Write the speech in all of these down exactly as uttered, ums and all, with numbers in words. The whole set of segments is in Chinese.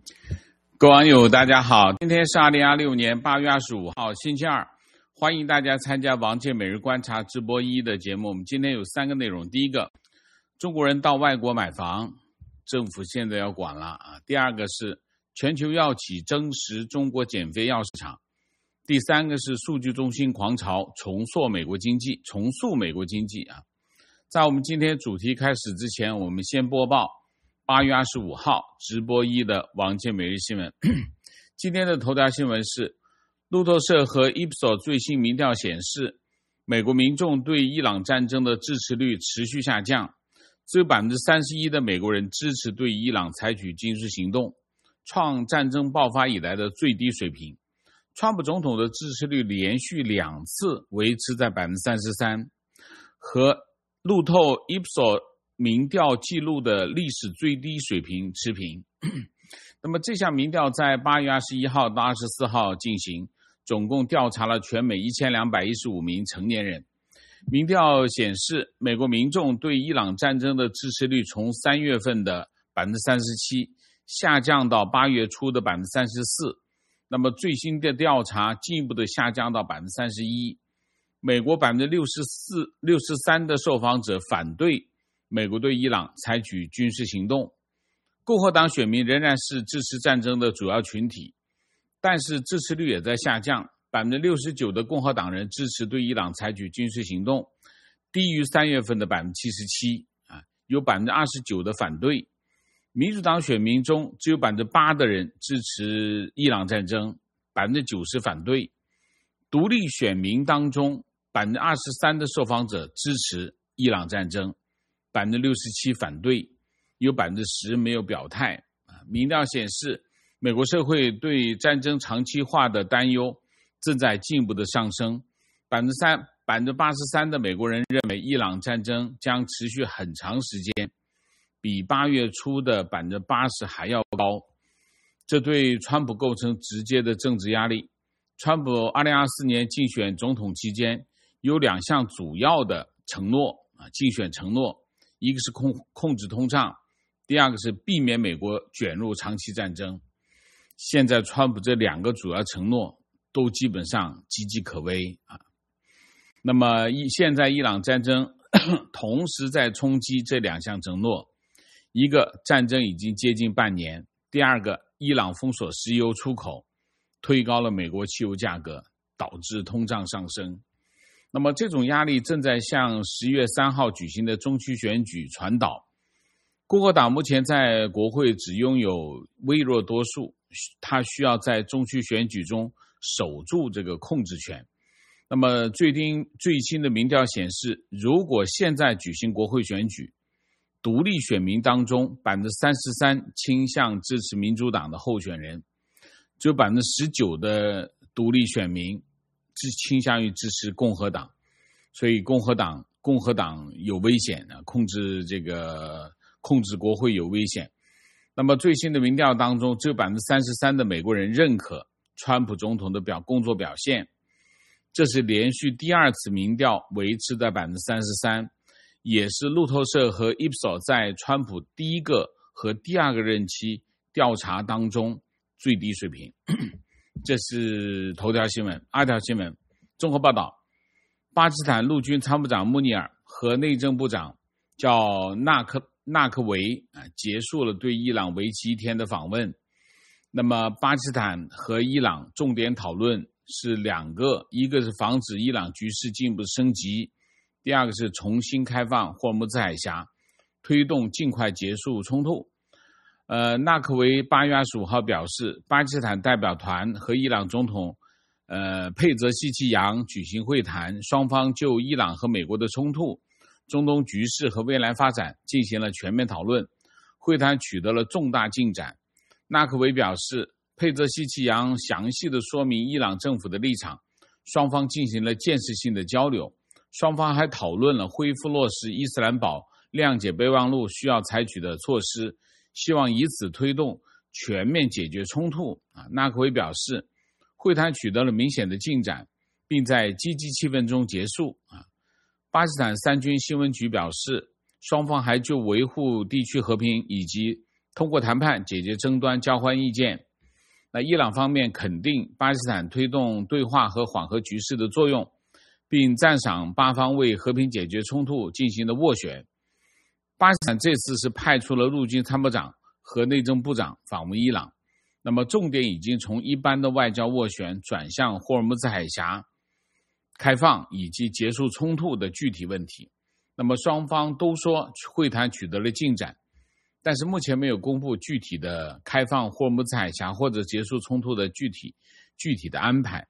各位网友大家好，今天是二零二六年八月二十五号星期二，欢迎大家参加王健每日观察直播一的节目。我们今天有三个内容，第一个，中国人到外国买房，政府现在要管了啊。第二个是全球药企争食中国减肥药市场。第三个是数据中心狂潮，重塑美国经济，重塑美国经济啊。在我们今天主题开始之前，我们先播报八月二十五号直播一的王健每日新闻。今天的头条新闻是，路透社和 Ipsos 最新民调显示，美国民众对伊朗战争的支持率持续下降，只有 百分之三十一 的美国人支持对伊朗采取军事行动，创战争爆发以来的最低水平。川普总统的支持率连续两次维持在 百分之三十三， 和路透 Ipsos 民调记录的历史最低水平持平。那么这项民调在八月二十一号到二十四号进行，总共调查了全美一千两百一十五名成年人。民调显示，美国民众对伊朗战争的支持率从三月份的 百分之三十七 下降到八月初的 百分之三十四， 那么最新的调查进一步的下降到 百分之三十一。 美国 百分之六十四、六十三 的受访者反对美国对伊朗采取军事行动。共和党选民仍然是支持战争的主要群体，但是支持率也在下降， 百分之六十九 的共和党人支持对伊朗采取军事行动，低于三月份的 百分之七十七， 啊，有 百分之二十九 的反对。民主党选民中只有 百分之八 的人支持伊朗战争， 百分之九十 反对。独立选民当中 百分之二十三 的受访者支持伊朗战争， 百分之六十七 反对，有 百分之十 没有表态。民调显示，美国社会对战争长期化的担忧正在进一步的上升。 百分之三、百分之八十三 的美国人认为伊朗战争将持续很长时间，比八月初的 百分之八十 还要高。这对川普构成直接的政治压力。川普二零二四年竞选总统期间有两项主要的承诺啊，竞选承诺，一个是控控制通胀，第二个是避免美国卷入长期战争。现在川普这两个主要承诺都基本上岌岌可危啊。那么现在伊朗战争同时在冲击这两项承诺，一个战争已经接近半年，第二个伊朗封锁石油出口，推高了美国汽油价格，导致通胀上升。那么这种压力正在向十月三号举行的中期选举传导。共和党目前在国会只拥有微弱多数，他需要在中期选举中守住这个控制权。那么最近最新的民调显示，如果现在举行国会选举，独立选民当中 百分之三十三 倾向支持民主党的候选人，只有 百分之十九 的独立选民倾向于支持共和党，所以共和党共和党有危险，控制这个控制国会有危险。那么最新的民调当中，只有 百分之三十三 的美国人认可川普总统的表工作表现，这是连续第二次民调维持在 百分之三十三， 也是路透社和 Ipsos 在川普第一个和第二个任期调查当中最低水平。这是头条新闻。二条新闻，综合报道，巴基斯坦陆军参谋长穆尼尔和内政部长叫纳克纳克维啊，结束了对伊朗为期一天的访问。那么巴基斯坦和伊朗重点讨论是两个，一个是防止伊朗局势进一步升级，第二个是重新开放霍尔木兹海峡，推动尽快结束冲突。呃，纳克维八月二十五号表示，巴基斯坦代表团和伊朗总统呃佩泽西奇扬举行会谈，双方就伊朗和美国的冲突、中东局势和未来发展进行了全面讨论，会谈取得了重大进展。纳克维表示，佩泽西奇扬详细地说明伊朗政府的立场，双方进行了建设性的交流，双方还讨论了恢复落实伊斯兰堡谅解备忘录需要采取的措施，希望以此推动全面解决冲突。纳克维表示，会谈取得了明显的进展，并在积极气氛中结束。巴基斯坦三军新闻局表示，双方还就维护地区和平以及通过谈判解决争端，交换意见。那伊朗方面肯定巴基斯坦推动对话和缓和局势的作用，并赞赏巴方为和平解决冲突进行的斡旋。巴基斯坦这次是派出了陆军参谋长和内政部长访问伊朗，那么重点已经从一般的外交斡旋转向霍尔木兹海峡开放以及结束冲突的具体问题。那么双方都说会谈取得了进展，但是目前没有公布具体的开放霍尔木兹海峡或者结束冲突的具体具体的安排。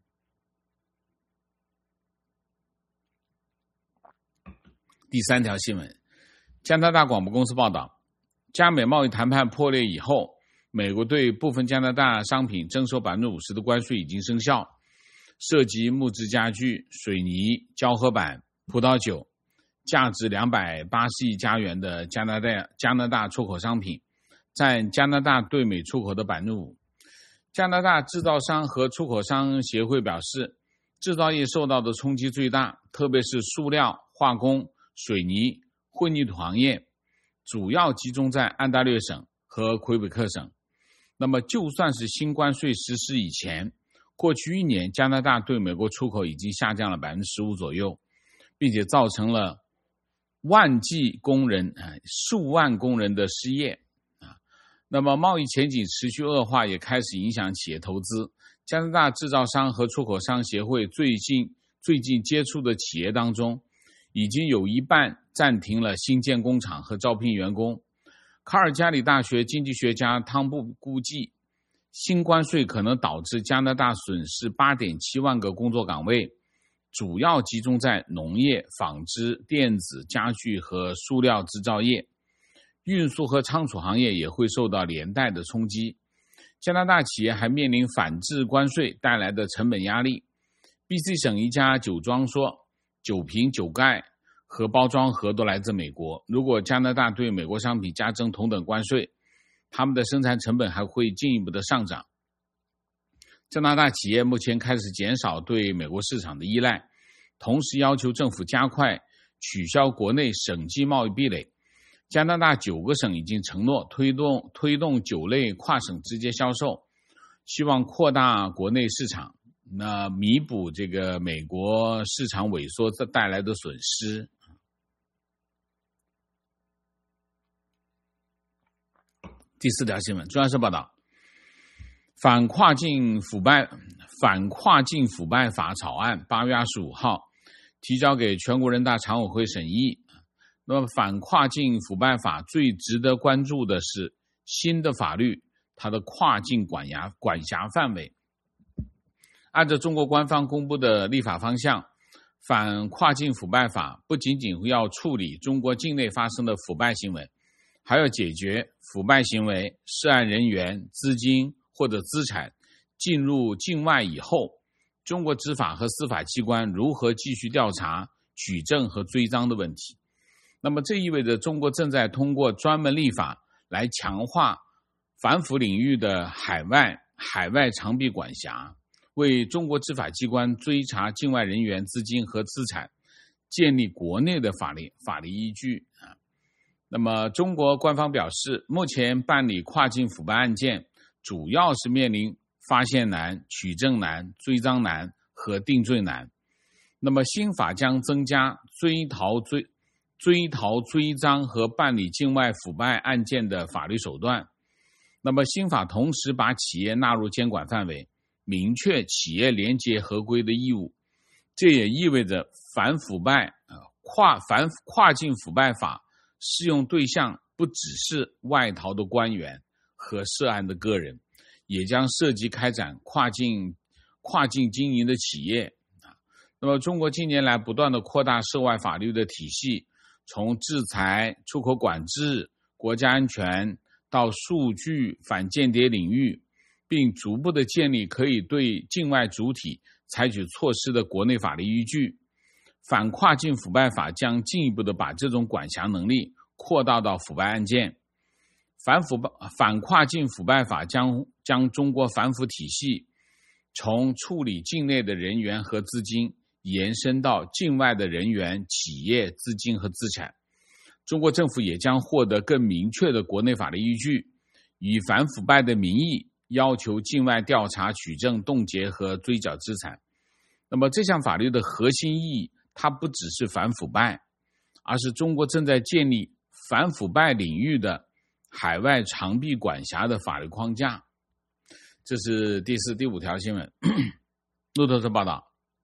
第三条新闻，加拿大广播公司报道，加美贸易谈判破裂以后，美国对部分加拿大商品征收 百分之五十 的关税已经生效，涉及木质家具、水泥、胶合板、葡萄酒，价值两百八十亿加元的加拿大加拿大出口商品，占加拿大对美出口的 百分之五。 加拿大制造商和出口商协会表示，制造业受到的冲击最大，特别是塑料、化工、水泥、混凝土行业，主要集中在安大略省和魁北克省。那么就算是新关税实施以前，过去一年加拿大对美国出口已经下降了 百分之十五 左右，并且造成了万计工人、数万工人的失业。那么贸易前景持续恶化，也开始影响企业投资。加拿大制造商和出口商协会最近最近接触的企业当中，已经有一半暂停了新建工厂和招聘员工。卡尔加里大学经济学家汤布估计，新关税可能导致加拿大损失 八点七万个工作岗位，主要集中在农业、纺织、电子、家具和塑料制造业。运输和仓储行业也会受到连带的冲击。加拿大企业还面临反制关税带来的成本压力。B C 省一家酒庄说，酒瓶、酒盖和包装盒都来自美国，如果加拿大对美国商品加征同等关税，他们的生产成本还会进一步的上涨。加拿大企业目前开始减少对美国市场的依赖，同时要求政府加快取消国内省际贸易壁垒。加拿大九个省已经承诺推动推动酒类跨省直接销售，希望扩大国内市场，那弥补这个美国市场萎缩带来的损失。第四条新闻，中央社报道，反跨境腐败反跨境腐败法草案八月二十五号提交给全国人大常委会审议。那么反跨境腐败法最值得关注的是新的法律它的跨境管辖管辖范围。按照中国官方公布的立法方向，反跨境腐败法不仅仅要处理中国境内发生的腐败行为，还要解决腐败行为涉案人员、资金或者资产进入境外以后，中国执法和司法机关如何继续调查、举证和追赃的问题。那么这意味着中国正在通过专门立法来强化反腐领域的海外海外长臂管辖，为中国执法机关追查境外人员、资金和资产建立国内的法律法律依据。那么中国官方表示，目前办理跨境腐败案件主要是面临发现难、取证难、追赃难和定罪难。那么新法将增加追逃追追逃追赃和办理境外腐败案件的法律手段。那么新法同时把企业纳入监管范围，明确企业廉洁合规的义务。这也意味着反腐败、呃、跨反跨境腐败法适用对象不只是外逃的官员和涉案的个人，也将涉及开展跨境跨境经营的企业。那么中国近年来不断的扩大涉外法律的体系，从制裁、出口管制、国家安全到数据反间谍领域，并逐步的建立可以对境外主体采取措施的国内法律依据。反跨境腐败法将进一步的把这种管辖能力扩大到腐败案件。反腐反跨境腐败法将将中国反腐体系从处理境内的人员和资金延伸到境外的人员、企业、资金和资产。 中国政府也将获得更明确的国内法律依据，以反腐败的名义要求境外调查、取证、冻结和追缴资产。那么这项法律的核心意义，它不只是反腐败，而是中国正在建立反腐败领域的海外长臂管辖的法律框架。这是第四、第五条新闻。路透社报道，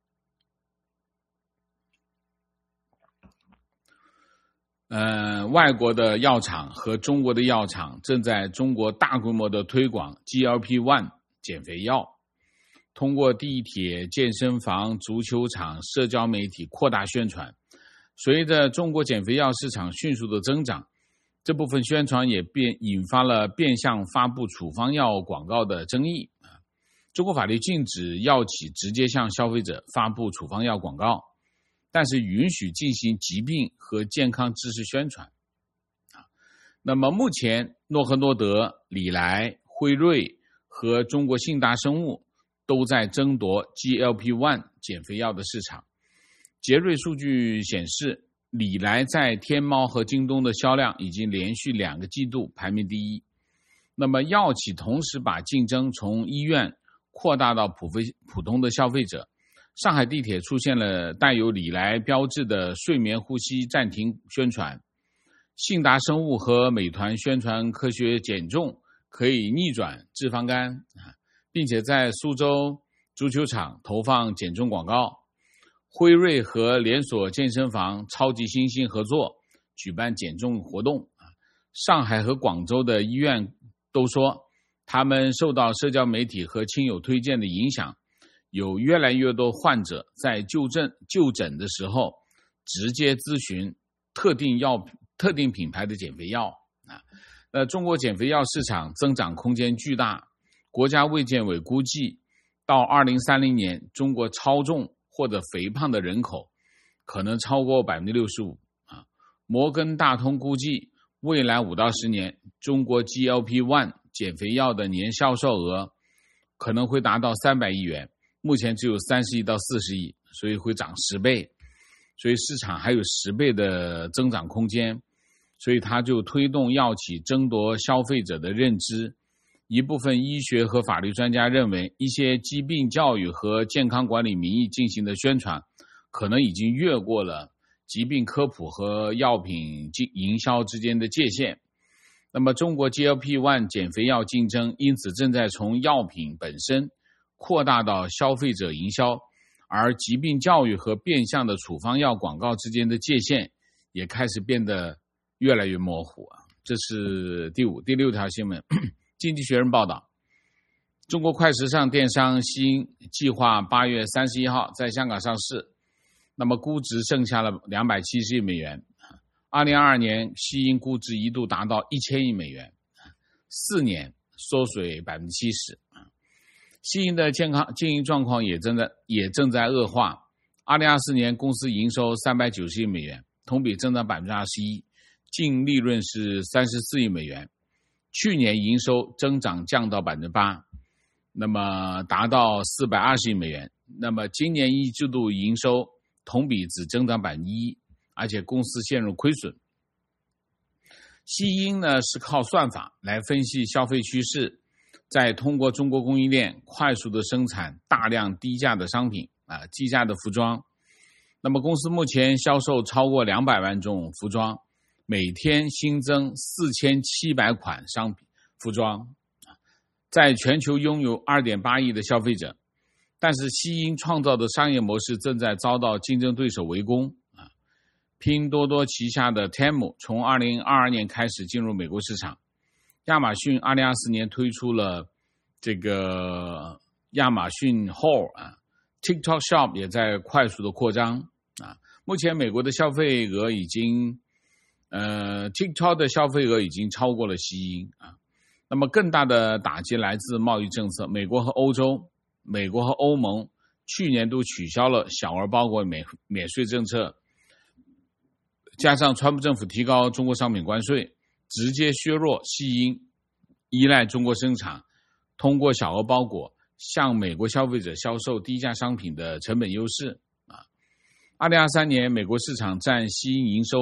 呃，外国的药厂和中国的药厂正在中国大规模的推广 G L P 一 减肥药，通过地铁、健身房、足球场、社交媒体扩大宣传。随着中国减肥药市场迅速的增长，这部分宣传也变引发了变相发布处方药广告的争议。中国法律禁止药企直接向消费者发布处方药广告，但是允许进行疾病和健康知识宣传。那么目前诺和诺德、礼来、辉瑞和中国信达生物都在争夺 G L P 一 减肥药的市场。杰瑞数据显示，礼来在天猫和京东的销量已经连续两个季度排名第一。那么药企同时把竞争从医院扩大到普费普通的消费者。上海地铁出现了带有礼来标志的睡眠呼吸暂停宣传，信达生物和美团宣传科学减重可以逆转脂肪肝，并且在苏州足球场投放减重广告。辉瑞和连锁健身房超级新星合作举办减重活动。上海和广州的医院都说，他们受到社交媒体和亲友推荐的影响，有越来越多患者在就诊就诊的时候直接咨询特定药特定品牌的减肥药啊。那中国减肥药市场增长空间巨大，国家卫健委估计，到二零三零年，中国超重或者肥胖的人口可能超过 百分之六十五 啊。摩根大通估计，未来五到十年，中国 G L P 一 减肥药的年销售额可能会达到三百亿元，目前只有三十亿到四十亿，所以会涨十倍，所以市场还有十倍的增长空间，所以它就推动药企争夺消费者的认知。一部分医学和法律专家认为，一些疾病教育和健康管理名义进行的宣传，可能已经越过了疾病科普和药品营销之间的界限。那么中国 G L P 一 减肥药竞争因此正在从药品本身扩大到消费者营销，而疾病教育和变相的处方药广告之间的界限也开始变得越来越模糊。这是第五、第六条新闻。经济学人报道，中国快时尚电商西音计划八月三十一号在香港上市，那么估值剩下了两百七十亿美元。二零二二年西音估值一度达到一千亿美元，四年缩水 百分之七十。 西音的健康经营状况也正在也正在恶化。二零二四年公司营收三百九十亿美元，同比增长 百分之二十一， 净利润是三十四亿美元。去年营收增长降到 百分之八， 那么达到四百二十亿美元。那么今年一季度营收同比只增长 百分之一， 而且公司陷入亏损。西音呢是靠算法来分析消费趋势，再通过中国供应链快速的生产大量低价的商品啊，低价的服装。那么公司目前销售超过两百万种服装，每天新增四千七百款商品服装，在全球拥有 二点八亿的消费者。但是西音创造的商业模式正在遭到竞争对手围攻。拼多多旗下的 Temu 从二零二二年开始进入美国市场，亚马逊二零二四年推出了这个亚马逊 Hall 啊 ，TikTok Shop 也在快速的扩张啊。目前美国的消费额已经呃 TikTok 的消费额已经超过了西音啊。那么更大的打击来自贸易政策，美国和欧洲美国和欧盟去年都取消了小额包裹免免税政策，加上川普政府提高中国商品关税，直接削弱西音依赖中国生产，通过小额包裹向美国消费者销售低价商品的成本优势。二零二三年美国市场占西音营收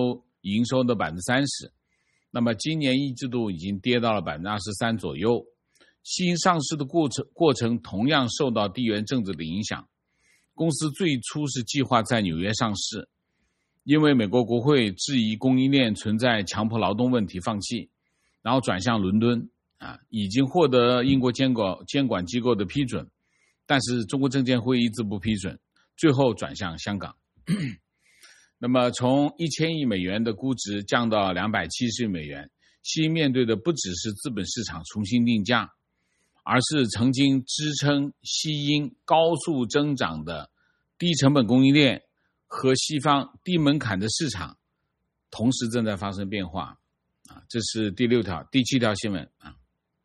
营收的 百分之三十。 那么今年一季度已经跌到了 百分之二十三 左右。新上市的过程过程同样受到地缘政治的影响。公司最初是计划在纽约上市，因为美国国会质疑供应链存在强迫劳动问题放弃，然后转向伦敦啊，已经获得英国监管监管机构的批准，但是中国证监会一直不批准，最后转向香港。那么从一千亿美元的估值降到两百七十亿美元，西面对的不只是资本市场重新定价，而是曾经支撑西英高速增长的低成本供应链和西方低门槛的市场同时正在发生变化啊，这是第六条。第七条新闻啊，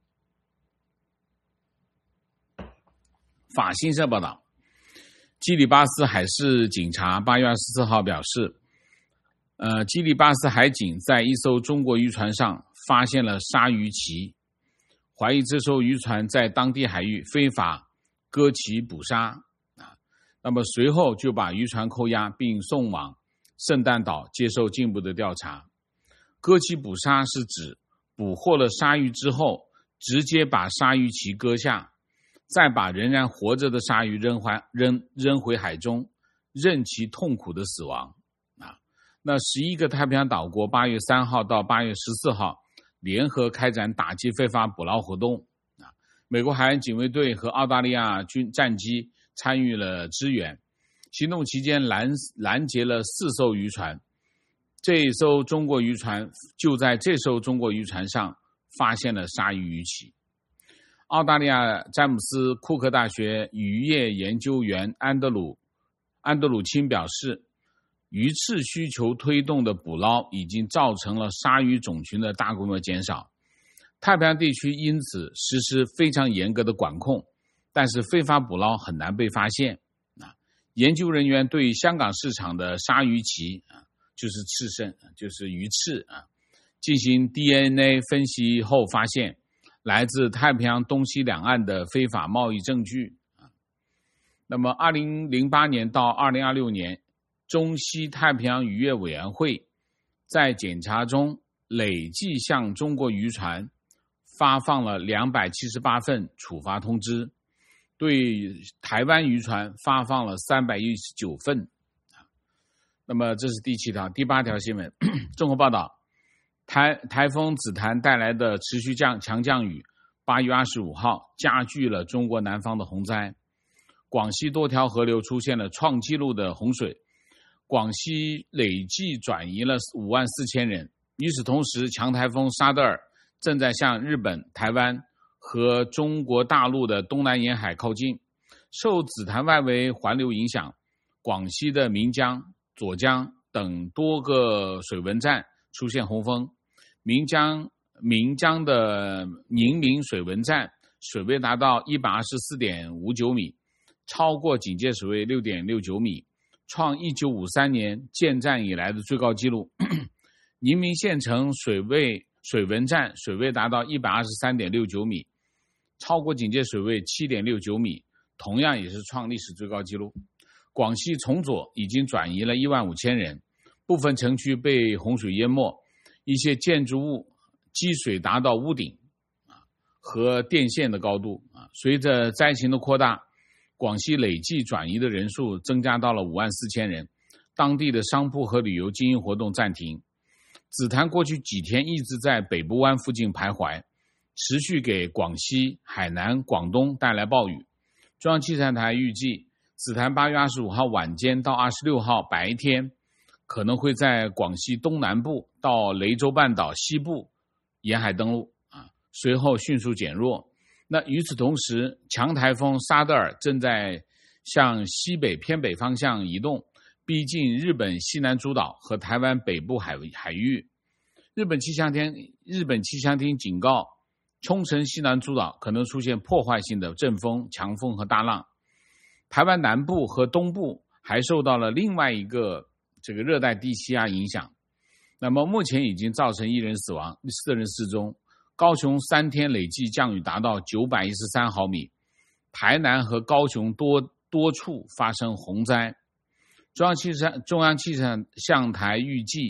法新社报道，基里巴斯海事警察八月二十四号表示，呃，基里巴斯海警在一艘中国渔船上发现了鲨鱼鳍，怀疑这艘渔船在当地海域非法割鳍捕杀啊，那么随后就把渔船扣押并送往圣诞岛接受进一步的调查。割鳍捕杀是指捕获了鲨鱼之后，直接把鲨鱼鳍割下，再把仍然活着的鲨鱼扔回扔扔回海中，任其痛苦的死亡啊。那十一个太平洋岛国八月三号到八月十四号联合开展打击非法捕捞活动啊，美国海岸警卫队和澳大利亚军战机参与了支援。行动期间拦拦截了四艘渔船，这一艘中国渔船就在这艘中国渔船上发现了鲨鱼鱼鳍。澳大利亚詹姆斯库克大学渔业研究员安德鲁安德鲁钦表示，鱼翅需求推动的捕捞已经造成了鲨鱼种群的大规模减少，太平洋地区因此实施非常严格的管控，但是非法捕捞很难被发现啊。研究人员对香港市场的鲨鱼鳍啊，就是翅身，就是鱼翅啊，进行 D N A 分析后发现，来自太平洋东西两岸的非法贸易证据啊。那么二零零八年到二零二六年，中西太平洋渔业委员会在检查中累计向中国渔船发放了两百七十八份处罚通知，对台湾渔船发放了三百一十九份。那么这是第七条。第八条新闻，综合报道，台台风紫檀带来的持续降强降雨，八月二十五号加剧了中国南方的洪灾，广西多条河流出现了创纪录的洪水，广西累计转移了五万四千人。与此同时，强台风沙德尔正在向日本、台湾和中国大陆的东南沿海靠近。受紫檀外围环流影响，广西的岷江、左江等多个水文站出现洪峰。岷江岷江的宁明水文站水位达到 一百二十四点五九米，超过警戒水位 六点六九米，创一九五三年建站以来的最高纪录。宁明县城水位水文站水位达到 一百二十三点六九米，超过警戒水位 七点六九米，同样也是创历史最高纪录。广西崇左已经转移了一万五千人，部分城区被洪水淹没，一些建筑物积水达到屋顶和电线的高度。随着灾情的扩大，广西累计转移的人数增加到了五万四千人，当地的商铺和旅游经营活动暂停。紫檀过去几天一直在北部湾附近徘徊，持续给广西、海南、广东带来暴雨。中央气象台预计，紫檀八月二十五号晚间到二十六号白天可能会在广西东南部到雷州半岛西部沿海登陆啊，随后迅速减弱。那与此同时，强台风沙德尔正在向西北偏北方向移动，逼近日本西南诸岛和台湾北部海海域。日本气象厅日本气象厅警告，冲绳西南诸岛可能出现破坏性的阵风、强风和大浪。台湾南部和东部还受到了另外一个这个热带低气压影响。那么目前已经造成一人死亡，四人失踪。高雄三天累计降雨达到九百一十三毫米，台南和高雄多多处发生洪灾。中央气象中央气象台预计，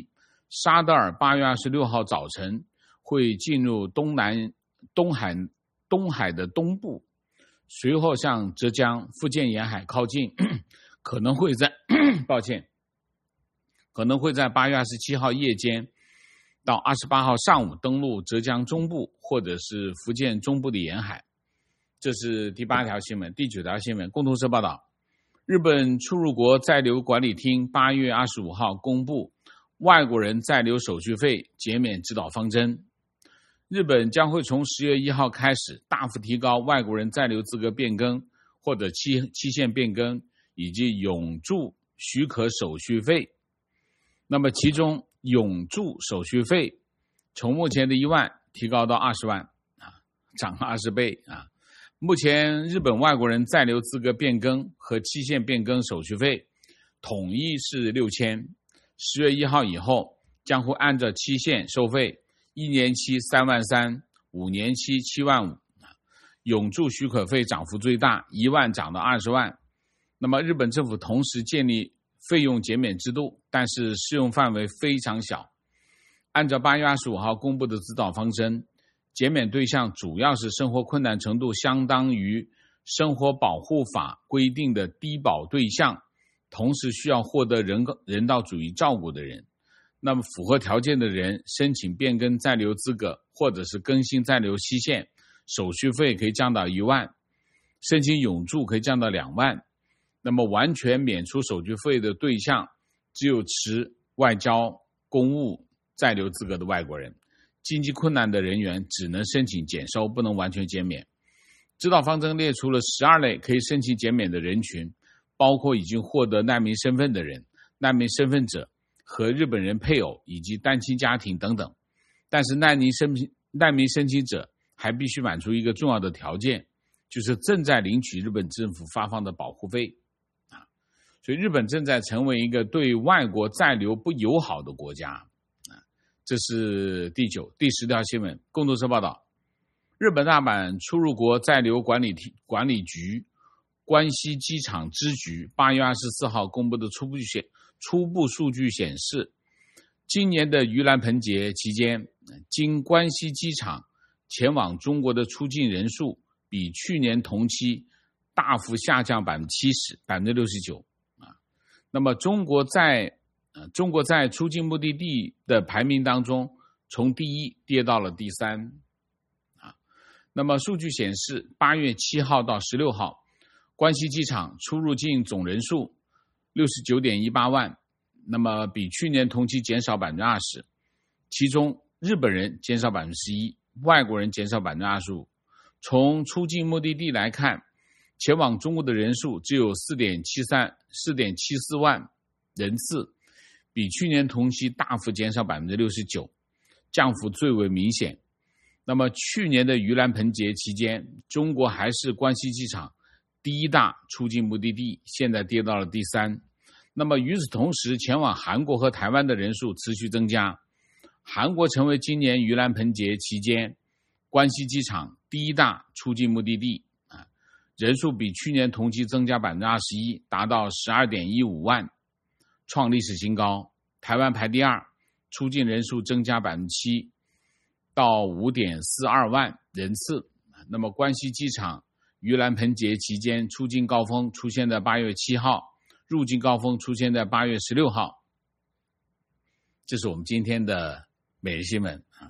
沙德尔八月二十六号早晨会进入东南东海东海的东部，随后向浙江、福建沿海靠近，可能会在抱歉，可能会在八月二十七号夜间到二十八号上午登陆浙江中部或者是福建中部的沿海。这是第八条新闻。第九条新闻，共同社报道，日本出入国在留管理厅八月二十五号公布外国人在留手续费减免指导方针。日本将会从十月一号开始大幅提高外国人在留资格变更或者期期限变更以及永住许可手续费。那么其中永住手续费从目前的一万提高到二十万啊，涨二十倍啊。目前日本外国人在留资格变更和期限变更手续费统一是六千，十月一号以后将会按照期限收费，一年期三万三，五年期七万五，永住许可费涨幅最大，一万涨到二十万。那么日本政府同时建立费用减免制度，但是适用范围非常小。按照八月二十五号公布的指导方针，减免对象主要是生活困难程度相当于生活保护法规定的低保对象，同时需要获得人人道主义照顾的人。那么符合条件的人申请变更在留资格或者是更新在留期限，手续费可以降到一万，申请永住可以降到两万。那么完全免除手续费的对象只有持外交、公务在留资格的外国人，经济困难的人员只能申请减收，不能完全减免。指导方针列出了十二类可以申请减免的人群，包括已经获得难民身份的人、难民身份者和日本人配偶以及单亲家庭等等。但是难民申请难民申请者还必须满足一个重要的条件，就是正在领取日本政府发放的保护费。所以日本正在成为一个对外国在留不友好的国家。这是第九、第十条新闻。共同社报道，日本大阪出入国在留管理管理局关西机场支局八月二十四号公布的初步显初步数据显示，今年的盂兰盆节期间，经关西机场前往中国的出境人数比去年同期大幅下降百分之七十、百分之六十九。那么中国在呃中国在出境目的地的排名当中，从第一跌到了第三啊。那么数据显示，八月七号到十六号，关西机场出入境总人数六十九点一八万，那么比去年同期减少百分之二十，其中日本人减少百分之十一，外国人减少百分之二十五。从出境目的地来看，前往中国的人数只有四点七三、四点七四万人次，比去年同期大幅减少百分之六十九，降幅最为明显。那么去年的盂兰盆节期间，中国还是关西机场第一大出境目的地，现在跌到了第三。那么与此同时，前往韩国和台湾的人数持续增加，韩国成为今年盂兰盆节期间关西机场第一大出境目的地。人数比去年同期增加百分之二十一，达到十二点一五万，创历史新高。台湾排第二，出境人数增加百分之七，到五点四二万人次。那么关西机场盂兰盆节期间出境高峰出现在八月七号，入境高峰出现在八月十六号。这是我们今天的每日新闻啊。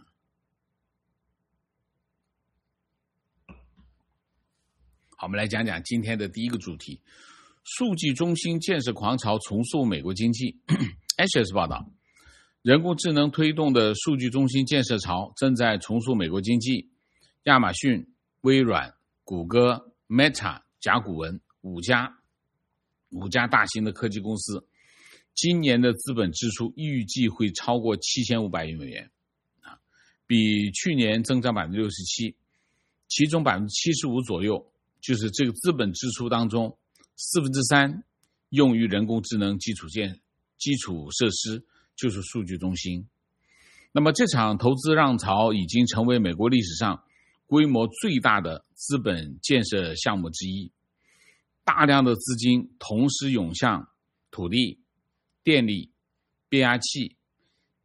好，我们来讲讲今天的第一个主题：数据中心建设狂潮重塑美国经济。Axios 报道，人工智能推动的数据中心建设潮正在重塑美国经济。亚马逊、微软、谷歌、Meta、甲骨文五家五家大型的科技公司，今年的资本支出预计会超过七千五百亿美元，啊，比去年增长百分之六十七，其中百分之七十五左右。就是这个资本支出当中，四分之三用于人工智能基础建基础设施，就是数据中心。那么这场投资浪潮已经成为美国历史上规模最大的资本建设项目之一，大量的资金同时涌向土地、电力、变压器、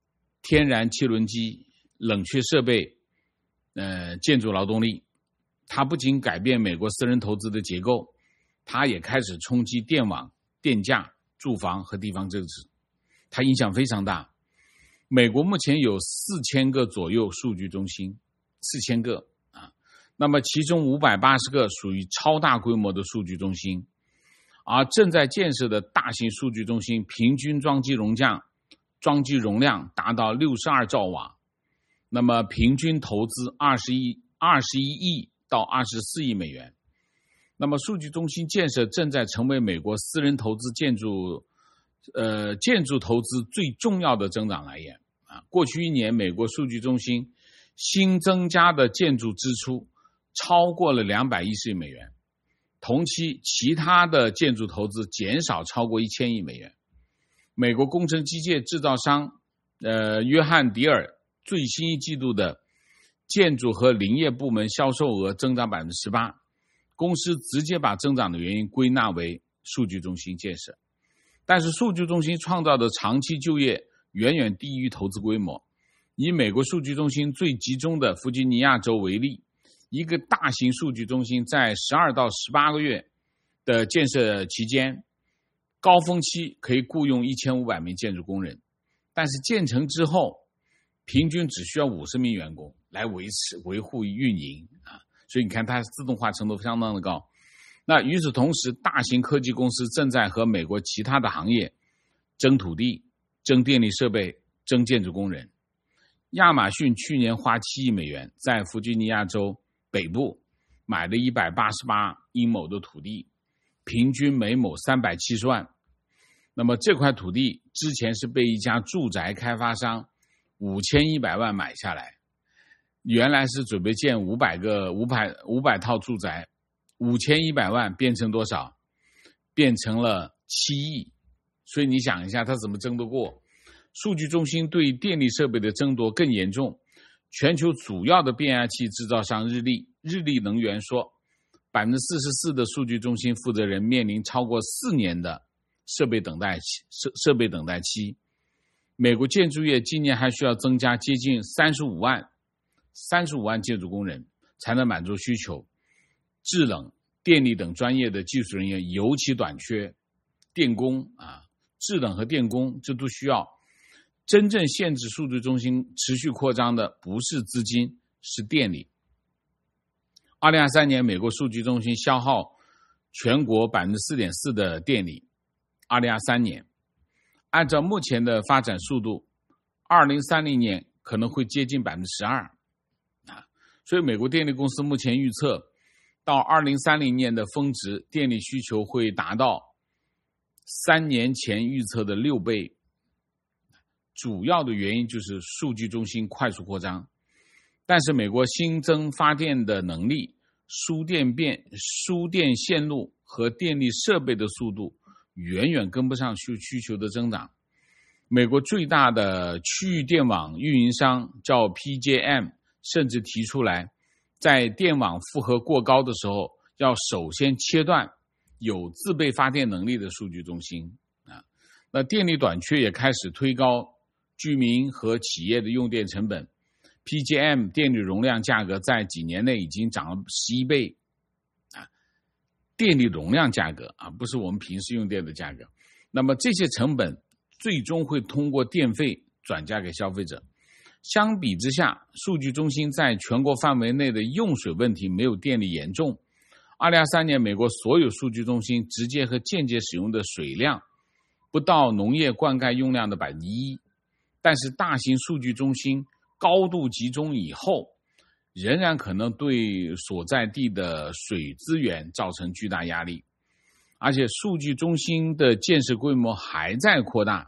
天然气轮机、冷却设备、呃建筑劳动力。它不仅改变美国私人投资的结构，它也开始冲击电网、电价、住房和地方政治，它影响非常大。美国目前有四千个左右数据中心，四千个啊，那么其中五百八十个属于超大规模的数据中心，而正在建设的大型数据中心平均装机容量装机容量达到六十二兆瓦，那么平均投资二十一二十一亿到二十四亿美元。那么数据中心建设正在成为美国私人投资建筑呃建筑投资最重要的增长来源啊。过去一年，美国数据中心新增加的建筑支出超过了两百一十亿美元，同期其他的建筑投资减少超过一千亿美元。美国工程机械制造商呃约翰迪尔最新一季度的建筑和林业部门销售额增长 百分之十八， 公司直接把增长的原因归纳为数据中心建设。但是数据中心创造的长期就业远远低于投资规模。以美国数据中心最集中的弗吉尼亚州为例，一个大型数据中心在十二到十八个月的建设期间，高峰期可以雇佣一千五百名建筑工人，但是建成之后平均只需要五十名员工来维持维护运营啊，所以你看它自动化程度相当的高。那与此同时，大型科技公司正在和美国其他的行业争土地、争电力设备、争建筑工人。亚马逊去年花七亿美元在弗吉尼亚州北部买了一百八十八英亩的土地，平均每亩三百七十万。那么这块土地之前是被一家住宅开发商五千一百万买下来，原来是准备建五百个五百五百套住宅，五千一百万变成多少？变成了七亿。所以你想一下，他怎么争得过？数据中心对电力设备的争夺更严重。全球主要的变压器制造商日立日立能源说， 百分之四十四 的数据中心负责人面临超过四年的设备等待期设设备等待期。美国建筑业今年还需要增加接近三十五万三十五万建筑工人才能满足需求。制冷、电力等专业的技术人员尤其短缺，电工啊，制冷和电工这都需要。真正限制数据中心持续扩张的不是资金，是电力。二零二三年美国数据中心消耗全国 百分之四点四 的电力。二零二三年按照目前的发展速度，二零三零年可能会接近 百分之十二 啊。所以美国电力公司目前预测到二零三零年的峰值电力需求会达到三年前预测的六倍。主要的原因就是数据中心快速扩张，但是美国新增发电的能力、输电变输电线路和电力设备的速度远远跟不上需求的增长。美国最大的区域电网运营商叫 P J M， 甚至提出来，在电网负荷过高的时候，要首先切断有自备发电能力的数据中心啊。那电力短缺也开始推高居民和企业的用电成本。 P J M 电力容量价格在几年内已经涨了十一倍啊，电力容量价格啊，不是我们平时用电的价格。那么这些成本最终会通过电费转嫁给消费者。相比之下，数据中心在全国范围内的用水问题没有电力严重。二零二三年美国所有数据中心直接和间接使用的水量不到农业灌溉用量的 百分之一，但是大型数据中心高度集中以后，仍然可能对所在地的水资源造成巨大压力。而且数据中心的建设规模还在扩大。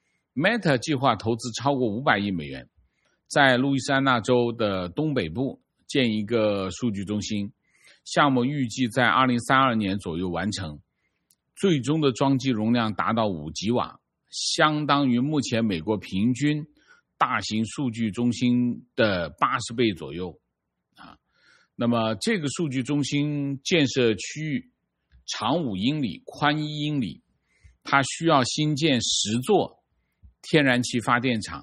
Meta 计划投资超过五百亿美元，在路易斯安那州的东北部建一个数据中心，项目预计在二零三二年左右完成，最终的装机容量达到五吉瓦，相当于目前美国平均大型数据中心的八十倍左右啊。那么这个数据中心建设区域长五英里，宽一英里，它需要新建十座天然气发电厂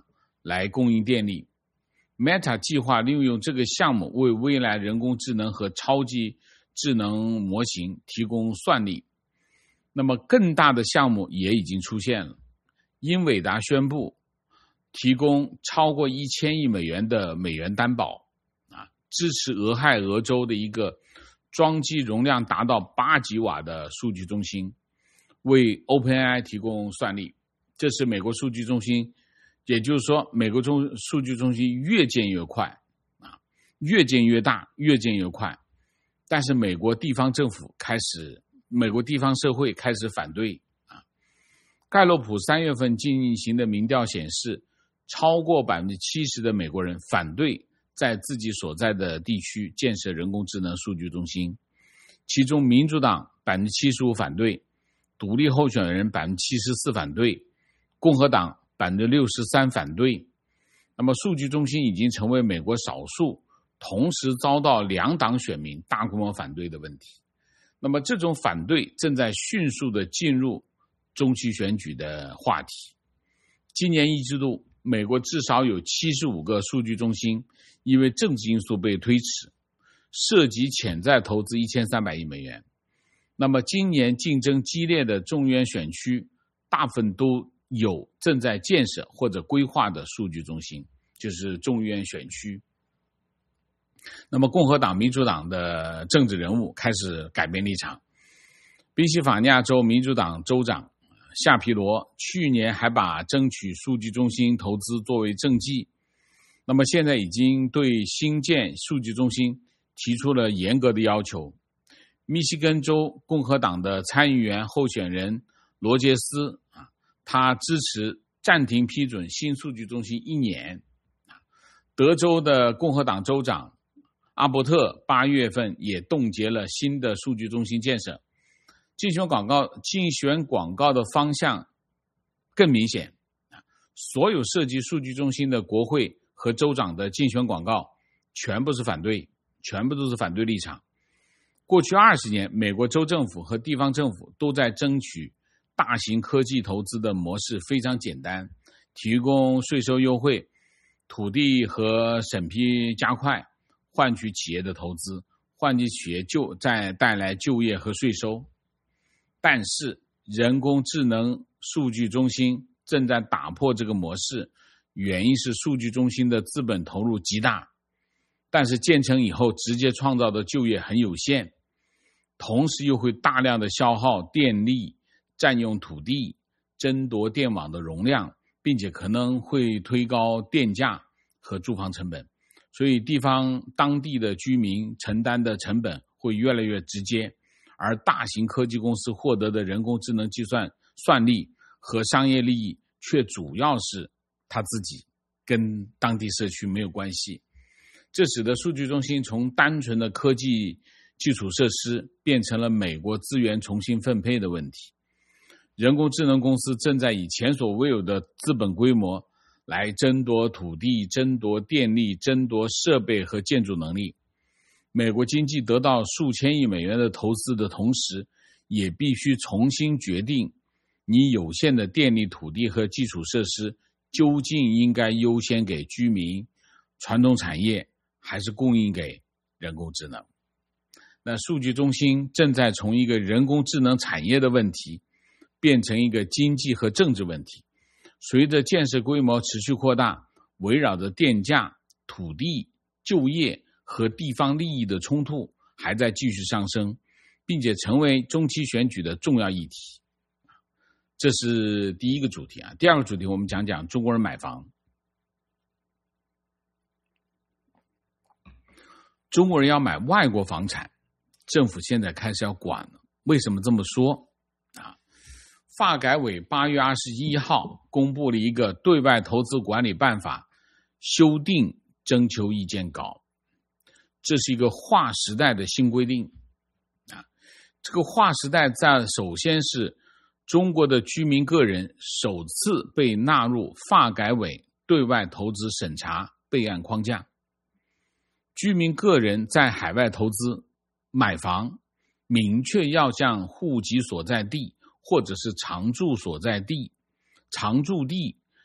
来供应电力。Meta 计划利用这个项目为未来人工智能和超级智能模型提供算力。那么更大的项目也已经出现了，英伟达宣布提供超过一千亿美元的美元担保，啊，支持俄亥俄州的一个装机容量达到八吉瓦的数据中心，为 OpenAI 提供算力。这是美国数据中心，也就是说，美国中数据中心越建越快，啊，越建越大，越建越快。但是美国地方政府开始，美国地方社会开始反对啊。盖洛普三月份进行的民调显示，超过百分之七十的美国人反对在自己所在的地区建设人工智能数据中心，其中民主党百分之七十五反对，独立候选人百分之七十四反对，共和党百分之六十三反对。那么数据中心已经成为美国少数同时遭到两党选民大规模反对的问题。那么这种反对正在迅速地进入中期选举的话题。今年一季度，美国至少有七十五个数据中心因为政治因素被推迟，涉及潜在投资一千三百亿美元。那么今年竞争激烈的众议院选区大部分都有正在建设或者规划的数据中心，就是众议院选区。那么共和党、民主党的政治人物开始改变立场。宾夕法尼亚州民主党州长夏皮罗去年还把争取数据中心投资作为政绩，那么现在已经对新建数据中心提出了严格的要求。密西根州共和党的参议员候选人罗杰斯啊，他支持暂停批准新数据中心一年。德州的共和党州长阿伯特八月份也冻结了新的数据中心建设。竞选广告竞选广告的方向更明显，所有涉及数据中心的国会和州长的竞选广告全部是反对，全部都是反对立场。过去二十年，美国州政府和地方政府都在争取大型科技投资的模式非常简单，提供税收优惠，土地和审批加快，换取企业的投资，换取企业就再带来就业和税收。但是人工智能数据中心正在打破这个模式，原因是数据中心的资本投入极大，但是建成以后直接创造的就业很有限，同时又会大量的消耗电力，占用土地，争夺电网的容量，并且可能会推高电价和住房成本，所以地方当地的居民承担的成本会越来越直接，而大型科技公司获得的人工智能计算算力和商业利益却主要是他自己，跟当地社区没有关系。这使得数据中心从单纯的科技基础设施变成了美国资源重新分配的问题。人工智能公司正在以前所未有的资本规模来争夺土地、争夺电力、争夺设备和建筑能力。美国经济得到数千亿美元的投资的同时，也必须重新决定你有限的电力、土地和基础设施究竟应该优先给居民、传统产业，还是供应给人工智能。那数据中心正在从一个人工智能产业的问题变成一个经济和政治问题。随着建设规模持续扩大，围绕着电价、土地、就业和地方利益的冲突还在继续上升，并且成为中期选举的重要议题。这是第一个主题啊。第二个主题我们讲讲中国人买房。中国人要买外国房产，政府现在开始要管了。为什么这么说啊？发改委八月二十一号公布了一个对外投资管理办法修订征求意见稿，这是一个划时代的新规定啊。这个划时代在首先是中国的居民个人首次被纳入发改委对外投资审查备案框架。居民个人在海外投资买房，明确要向户籍所在地或者是常住所在地、常住地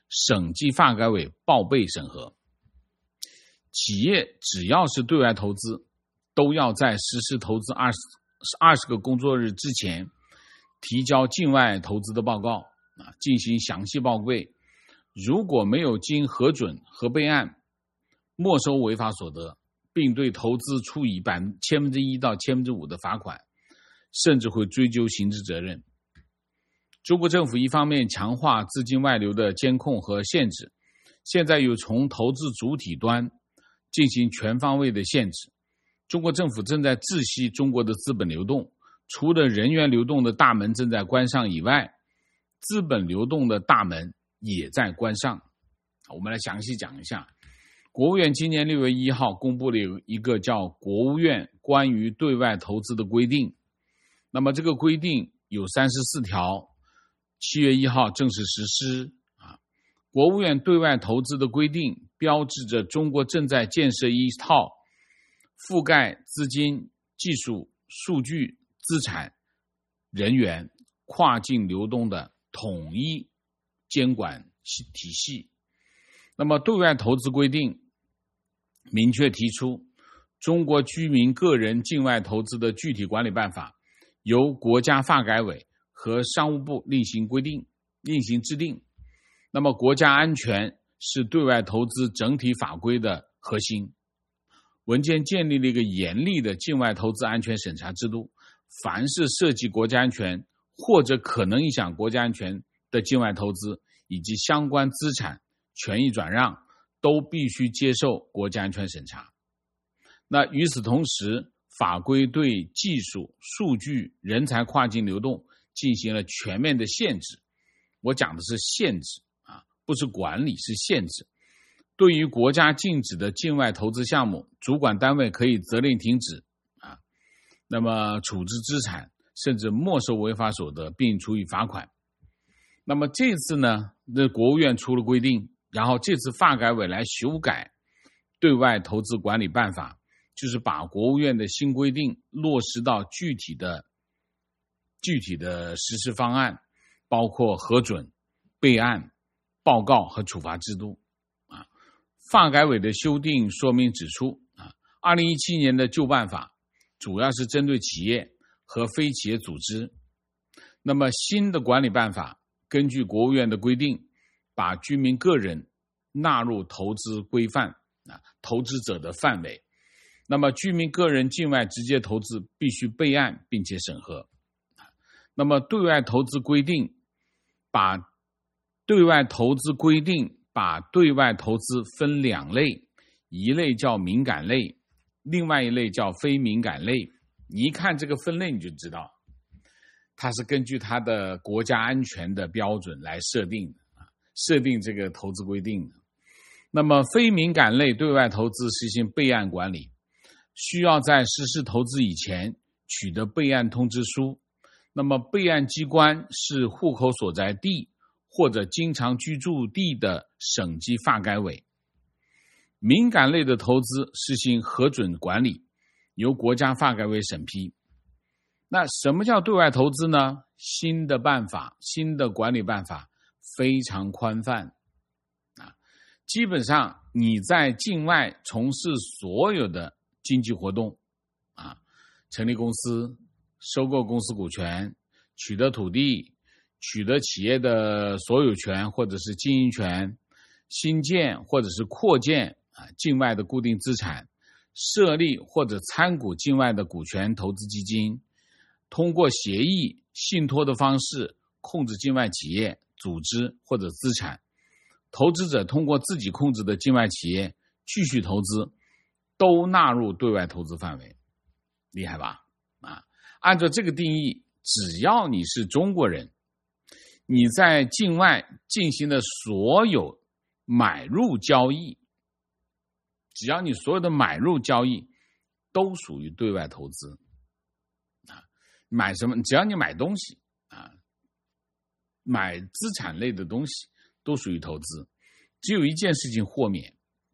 省级发改委报备审核。企业只要是对外投资，都要在实施投资二十二十个工作日之前提交境外投资的报告啊，进行详细报备。如果没有经核准和备案，没收违法所得，并对投资处以千分之一到千分之五的罚款，甚至会追究刑事责任。中国政府一方面强化资金外流的监控和限制，现在又从投资主体端进行全方位的限制。中国政府正在窒息中国的资本流动，除了人员流动的大门正在关上以外，资本流动的大门也在关上。我们来详细讲一下。国务院今年六月一号公布了一个叫《国务院关于对外投资的规定》，那么这个规定有三十四条，七月一号正式实施。啊，国务院对外投资的规定标志着中国正在建设一套覆盖资金、技术、数据、资产、人员跨境流动的统一监管体系。那么对外投资规定明确提出，中国居民个人境外投资的具体管理办法由国家发改委和商务部另行规定、另行制定。那么国家安全是对外投资整体法规的核心。文件建立了一个严厉的境外投资安全审查制度，凡是涉及国家安全或者可能影响国家安全的境外投资以及相关资产权益转让，都必须接受国家安全审查。那与此同时，法规对技术、数据、人才跨境流动进行了全面的限制。我讲的是限制啊，不是管理，是限制。对于国家禁止的境外投资项目，主管单位可以责令停止啊，那么处置资产，甚至没收违法所得，并处以罚款。那么这次呢，那国务院出了规定，然后这次发改委来修改对外投资管理办法，就是把国务院的新规定落实到具体的具体的实施方案，包括核准、备案、报告和处罚制度。啊，发改委的修订说明指出，啊，二零一七年的旧办法主要是针对企业和非企业组织。那么新的管理办法根据国务院的规定，把居民个人纳入投资规范啊，投资者的范围。那么居民个人境外直接投资必须备案并且审核。那么对外投资规定把对外投资规定把对外投资分两类，一类叫敏感类，另外一类叫非敏感类。你一看这个分类你就知道，它是根据它的国家安全的标准来设定的，设定这个投资规定的。那么非敏感类对外投资实行备案管理，需要在实施投资以前取得备案通知书。那么备案机关是户口所在地或者经常居住地的省级发改委。敏感类的投资实行核准管理，由国家发改委审批。那什么叫对外投资呢？新的办法，新的管理办法非常宽泛啊，基本上你在境外从事所有的经济活动啊，成立公司、收购公司股权、取得土地、取得企业的所有权或者是经营权、新建或者是扩建啊境外的固定资产、设立或者参股境外的股权投资基金，通过协议、信托的方式控制境外企业、组织或者资产，投资者通过自己控制的境外企业继续投资，都纳入对外投资范围。厉害吧？啊，按照这个定义，只要你是中国人，你在境外进行的所有买入交易，只要你所有的买入交易都属于对外投资。啊，买什么？只要你买东西啊，买资产类的东西都属于投资。只有一件事情豁免，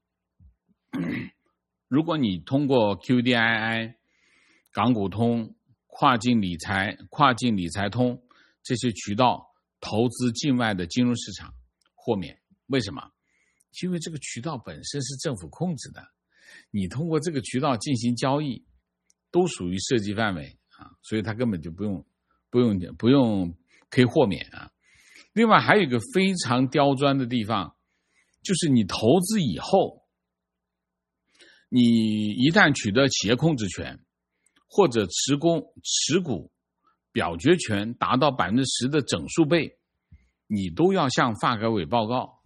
如果你通过 Q D I I、港股通、跨境理财、跨境理财通这些渠道投资境外的金融市场，豁免为什么？因为这个渠道本身是政府控制的，你通过这个渠道进行交易，都属于涉及范围啊，所以他根本就不用不用不用可以豁免啊。另外还有一个非常刁钻的地方，就是你投资以后，你一旦取得企业控制权或者持公持股表决权达到 百分之十 的整数倍，你都要向发改委报告。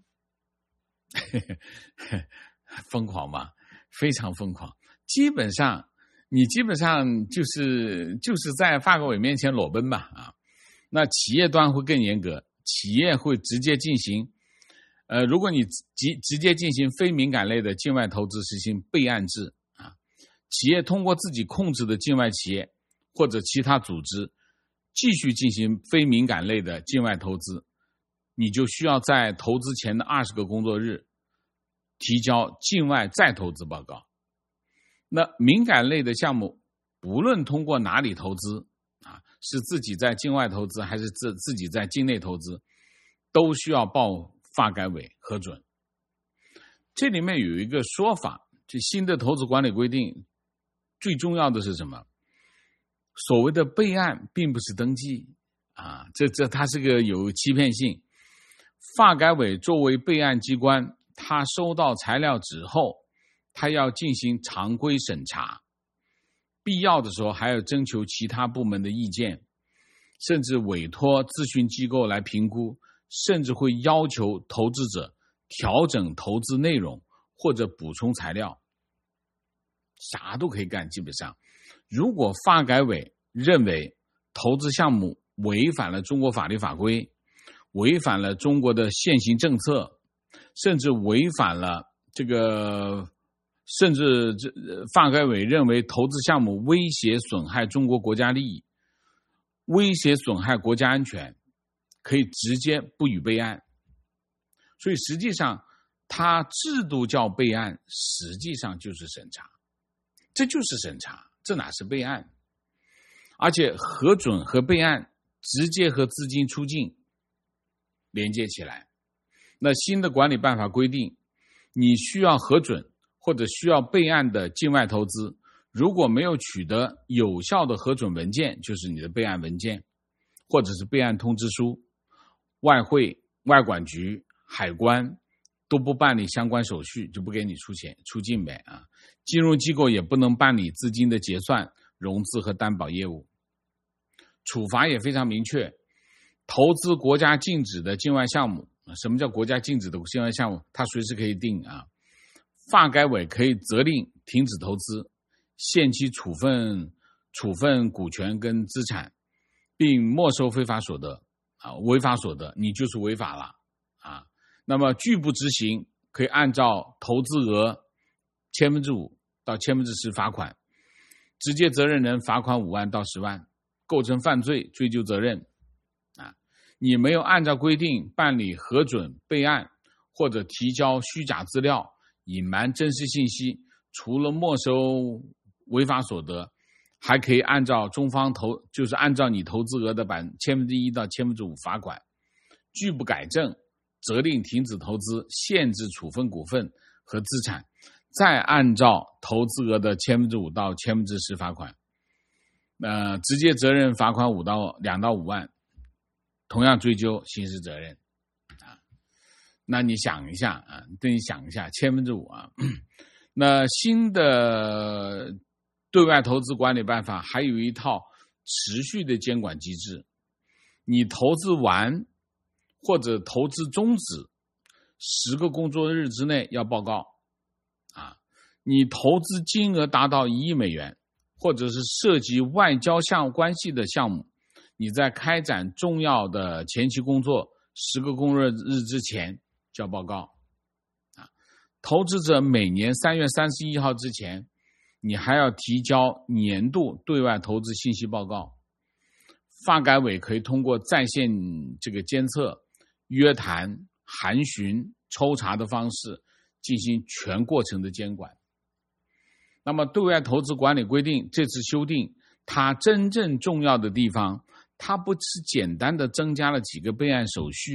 疯狂吗？非常疯狂。基本上你基本上就是就是在发改委面前裸奔吧啊。那企业端会更严格，企业会直接进行呃，如果你直直接进行非敏感类的境外投资，实行备案制啊。企业通过自己控制的境外企业或者其他组织继续进行非敏感类的境外投资，你就需要在投资前的二十个工作日提交境外再投资报告。那敏感类的项目，不论通过哪里投资啊，是自己在境外投资还是自自己在境内投资，都需要报发改委核准。这里面有一个说法，就新的投资管理规定最重要的是什么？所谓的备案并不是登记啊，这这它是个有欺骗性。发改委作为备案机关，他收到材料之后，他要进行常规审查，必要的时候还要征求其他部门的意见，甚至委托咨询机构来评估，甚至会要求投资者调整投资内容或者补充材料，啥都可以干。基本上如果发改委认为投资项目违反了中国法律法规，违反了中国的现行政策，甚至违反了这个，甚至发改委认为投资项目威胁损害中国国家利益，威胁损害国家安全，可以直接不予备案。所以实际上它制度叫备案，实际上就是审查，这就是审查，这哪是备案？而且核准和备案直接和资金出境连接起来。那新的管理办法规定，你需要核准或者需要备案的境外投资，如果没有取得有效的核准文件，就是你的备案文件或者是备案通知书，外汇、外管局、海关都不办理相关手续，就不给你出钱出境呗啊。金融机构也不能办理资金的结算、融资和担保业务。处罚也非常明确，投资国家禁止的境外项目，什么叫国家禁止的境外项目？它随时可以定啊。发改委可以责令停止投资，限期处分处分股权跟资产，并没收非法所得啊，违法所得你就是违法了啊。那么拒不执行，可以按照投资额千分之五到千分之十罚款，直接责任人罚款五万到十万，构成犯罪追究责任啊。你没有按照规定办理核准、备案或者提交虚假资料，隐瞒真实信息，除了没收违法所得，还可以按照中方投，就是按照你投资额的千分之一到千分之五罚款，拒不改正，责令停止投资，限制处分股份和资产，再按照投资额的千分之五到千分之十罚款，呃，直接责任罚款五到两到五万，同样追究刑事责任啊。那你想一下啊，等你想一下，千分之五啊。那新的对外投资管理办法还有一套持续的监管机制，你投资完或者投资终止十个工作日之内要报告啊。你投资金额达到一亿美元，或者是涉及外交项关系的项目，你在开展重要的前期工作十个工作日之前就要报告啊。投资者每年三月三十一号之前，你还要提交年度对外投资信息报告。发改委可以通过在线这个监测、约谈、函询、抽查的方式进行全过程的监管。那么对外投资管理规定这次修订，它真正重要的地方，它不是简单的增加了几个备案手续，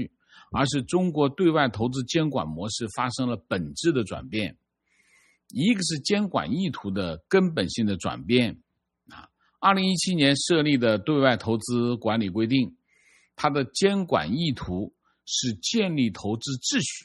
而是中国对外投资监管模式发生了本质的转变。一个是监管意图的根本性的转变啊，二零一七年设立的对外投资管理规定，它的监管意图是建立投资秩序，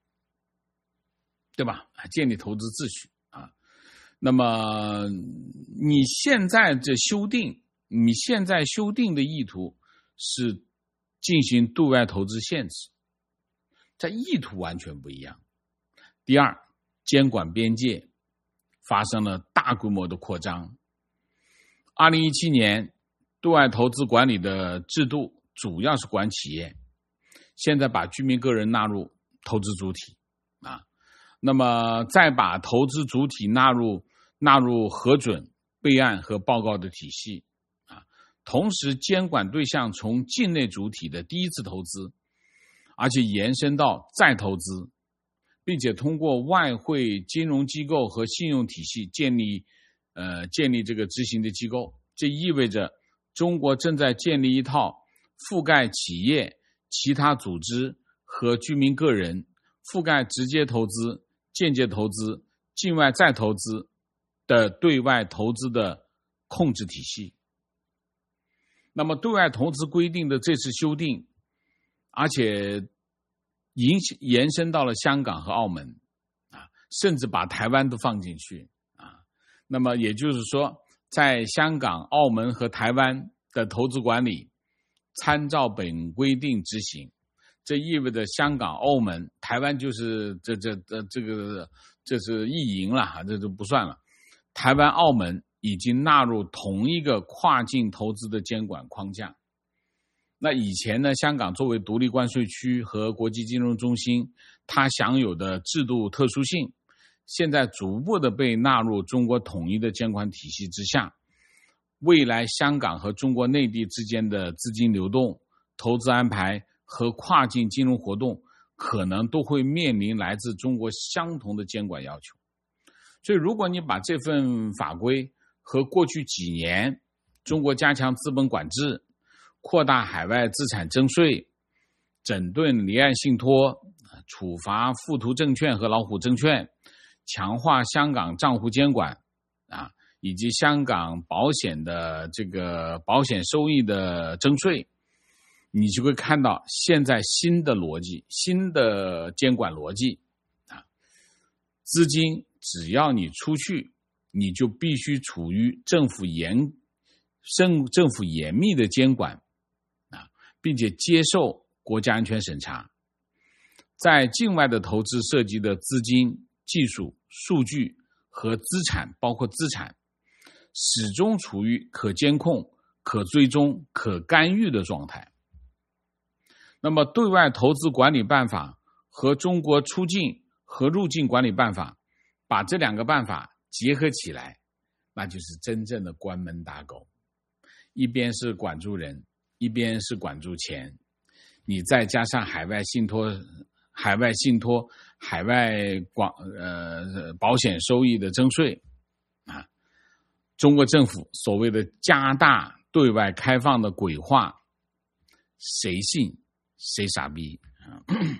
对吧？建立投资秩序啊。那么你现在这修订，你现在修订的意图是进行对外投资限制，这意图完全不一样。第二，监管边界发生了大规模的扩张。二零一七年对外投资管理的制度主要是管企业，现在把居民个人纳入投资主体啊，那么再把投资主体纳入纳入核准、备案和报告的体系啊，同时监管对象从境内主体的第一次投资，而且延伸到再投资，并且通过外汇金融机构和信用体系建立呃建立这个执行的机构。这意味着中国正在建立一套覆盖企业、其他组织和居民个人，覆盖直接投资、间接投资、境外再投资的对外投资的控制体系。那么对外投资规定的这次修订，而且影延伸到了香港和澳门啊，甚至把台湾都放进去啊。那么也就是说，在香港、澳门和台湾的投资管理参照本规定执行，这意味着香港、澳门、台湾就是这这这这个这是意淫了，这就不算了。台湾、澳门已经纳入同一个跨境投资的监管框架。那以前呢，香港作为独立关税区和国际金融中心，它享有的制度特殊性，现在逐步的被纳入中国统一的监管体系之下。未来香港和中国内地之间的资金流动、投资安排和跨境金融活动，可能都会面临来自中国相同的监管要求。所以如果你把这份法规和过去几年中国加强资本管制、扩大海外资产征税、整顿离岸信托、处罚富途证券和老虎证券、强化香港账户监管啊，以及香港保险的这个保险收益的征税，你就会看到现在新的逻辑、新的监管逻辑啊，资金只要你出去，你就必须处于政府严政政府严密的监管啊，并且接受国家安全审查。在境外的投资涉及的资金、技术、数据和资产，包括资产，始终处于可监控、可追踪、可干预的状态。那么对外投资管理办法和中国出境和入境管理办法，把这两个办法结合起来，那就是真正的关门打狗。一边是管住人，一边是管住钱，你再加上海外信托、海外信托、海外广呃保险收益的征税啊，中国政府所谓的加大对外开放的鬼话，谁信谁傻逼啊！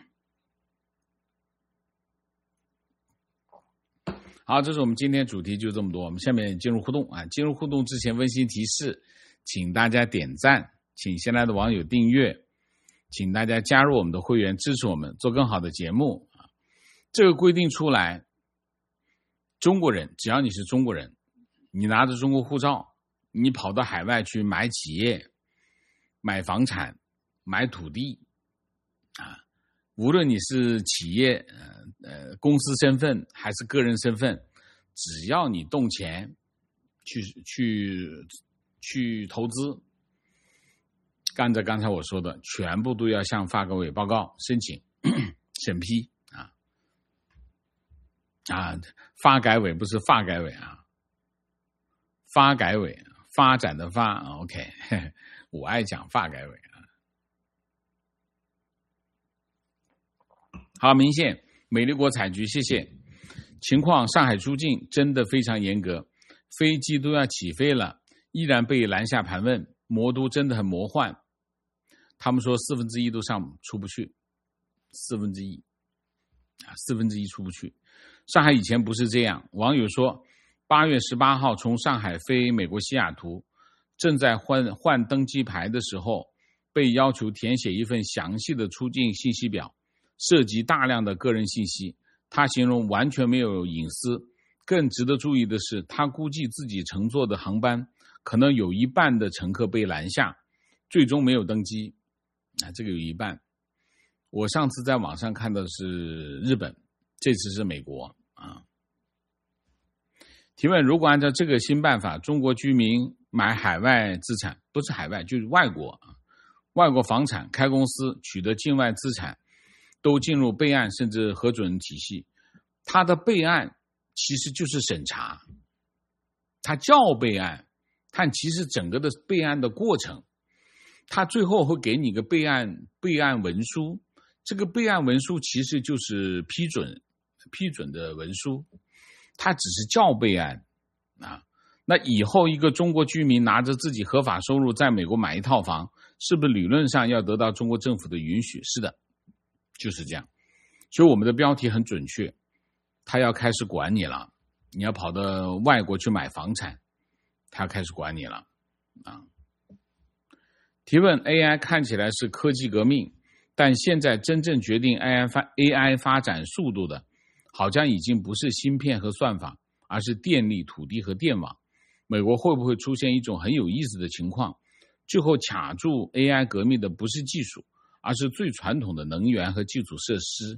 好，这是我们今天主题就这么多，我们下面进入互动啊。进入互动之前温馨提示，请大家点赞，请新来的网友订阅，请大家加入我们的会员，支持我们做更好的节目啊。这个规定出来，中国人只要你是中国人，你拿着中国护照，你跑到海外去买企业、买房产、买土地啊，无论你是企业呃呃公司身份还是个人身份，只要你动钱去去去投资，干着刚才我说的，全部都要向发改委报告申请审批啊啊！发改委不是发改委啊，发改委发展的发 ，OK， 呵呵我爱讲发改委啊。好，明线美丽国采局，谢谢。情况上海出境真的非常严格，飞机都要起飞了，依然被拦下盘问，魔都真的很魔幻。他们说四分之一都上出不去四分之一啊，四分之一出不去。上海以前不是这样，网友说八月十八号从上海飞美国西雅图，正在换换登机牌的时候，被要求填写一份详细的出境信息表，涉及大量的个人信息。他形容完全没有隐私。更值得注意的是，他估计自己乘坐的航班可能有一半的乘客被拦下，最终没有登机。啊，这个有一半。我上次在网上看的是日本，这次是美国啊。提问：如果按照这个新办法，中国居民买海外资产，不是海外就是外国啊，外国房产、开公司、取得境外资产，都进入备案甚至核准体系。它的备案其实就是审查，它叫备案，但其实整个的备案的过程，它最后会给你一个备案备案文书。这个备案文书其实就是批准批准的文书，它只是叫备案啊。那以后一个中国居民拿着自己合法收入在美国买一套房，是不是理论上要得到中国政府的允许？是的，就是这样。所以我们的标题很准确，他要开始管你了，你要跑到外国去买房产，他要开始管你了啊。提问： A I 看起来是科技革命，但现在真正决定 A I 发 A I 发展速度的，好像已经不是芯片和算法，而是电力、土地和电网。美国会不会出现一种很有意思的情况，最后卡住 A I 革命的不是技术，而是最传统的能源和基础设施？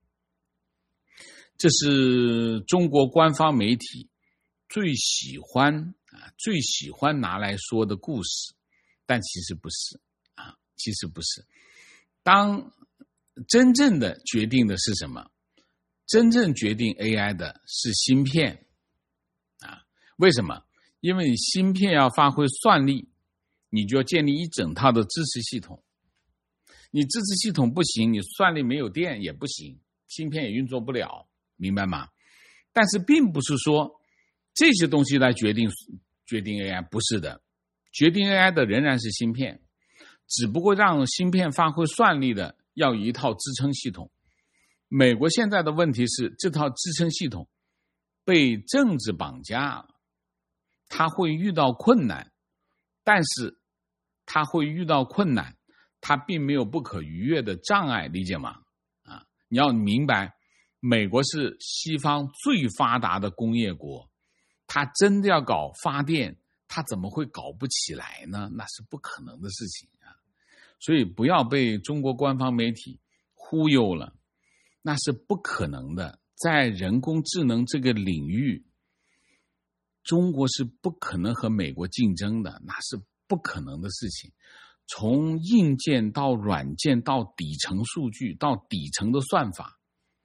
这是中国官方媒体最喜欢啊最喜欢拿来说的故事，但其实不是啊，其实不是。当真正的决定的是什么？真正决定 A I 的是芯片啊。为什么？因为你芯片要发挥算力，你就要建立一整套的支持系统。你支持系统不行，你算力没有电也不行，芯片也运作不了，明白吗？但是并不是说这些东西来决定决定 A I， 不是的。决定 A I 的仍然是芯片，只不过让芯片发挥算力的要有一套支撑系统。美国现在的问题是，这套支撑系统被政治绑架了，它会遇到困难，但是它会遇到困难，它并没有不可逾越的障碍，理解吗？啊，你要明白，美国是西方最发达的工业国，它真的要搞发电，它怎么会搞不起来呢？那是不可能的事情啊！所以不要被中国官方媒体忽悠了，那是不可能的。在人工智能这个领域，中国是不可能和美国竞争的，那是不可能的事情。从硬件到软件到底层数据到底层的算法，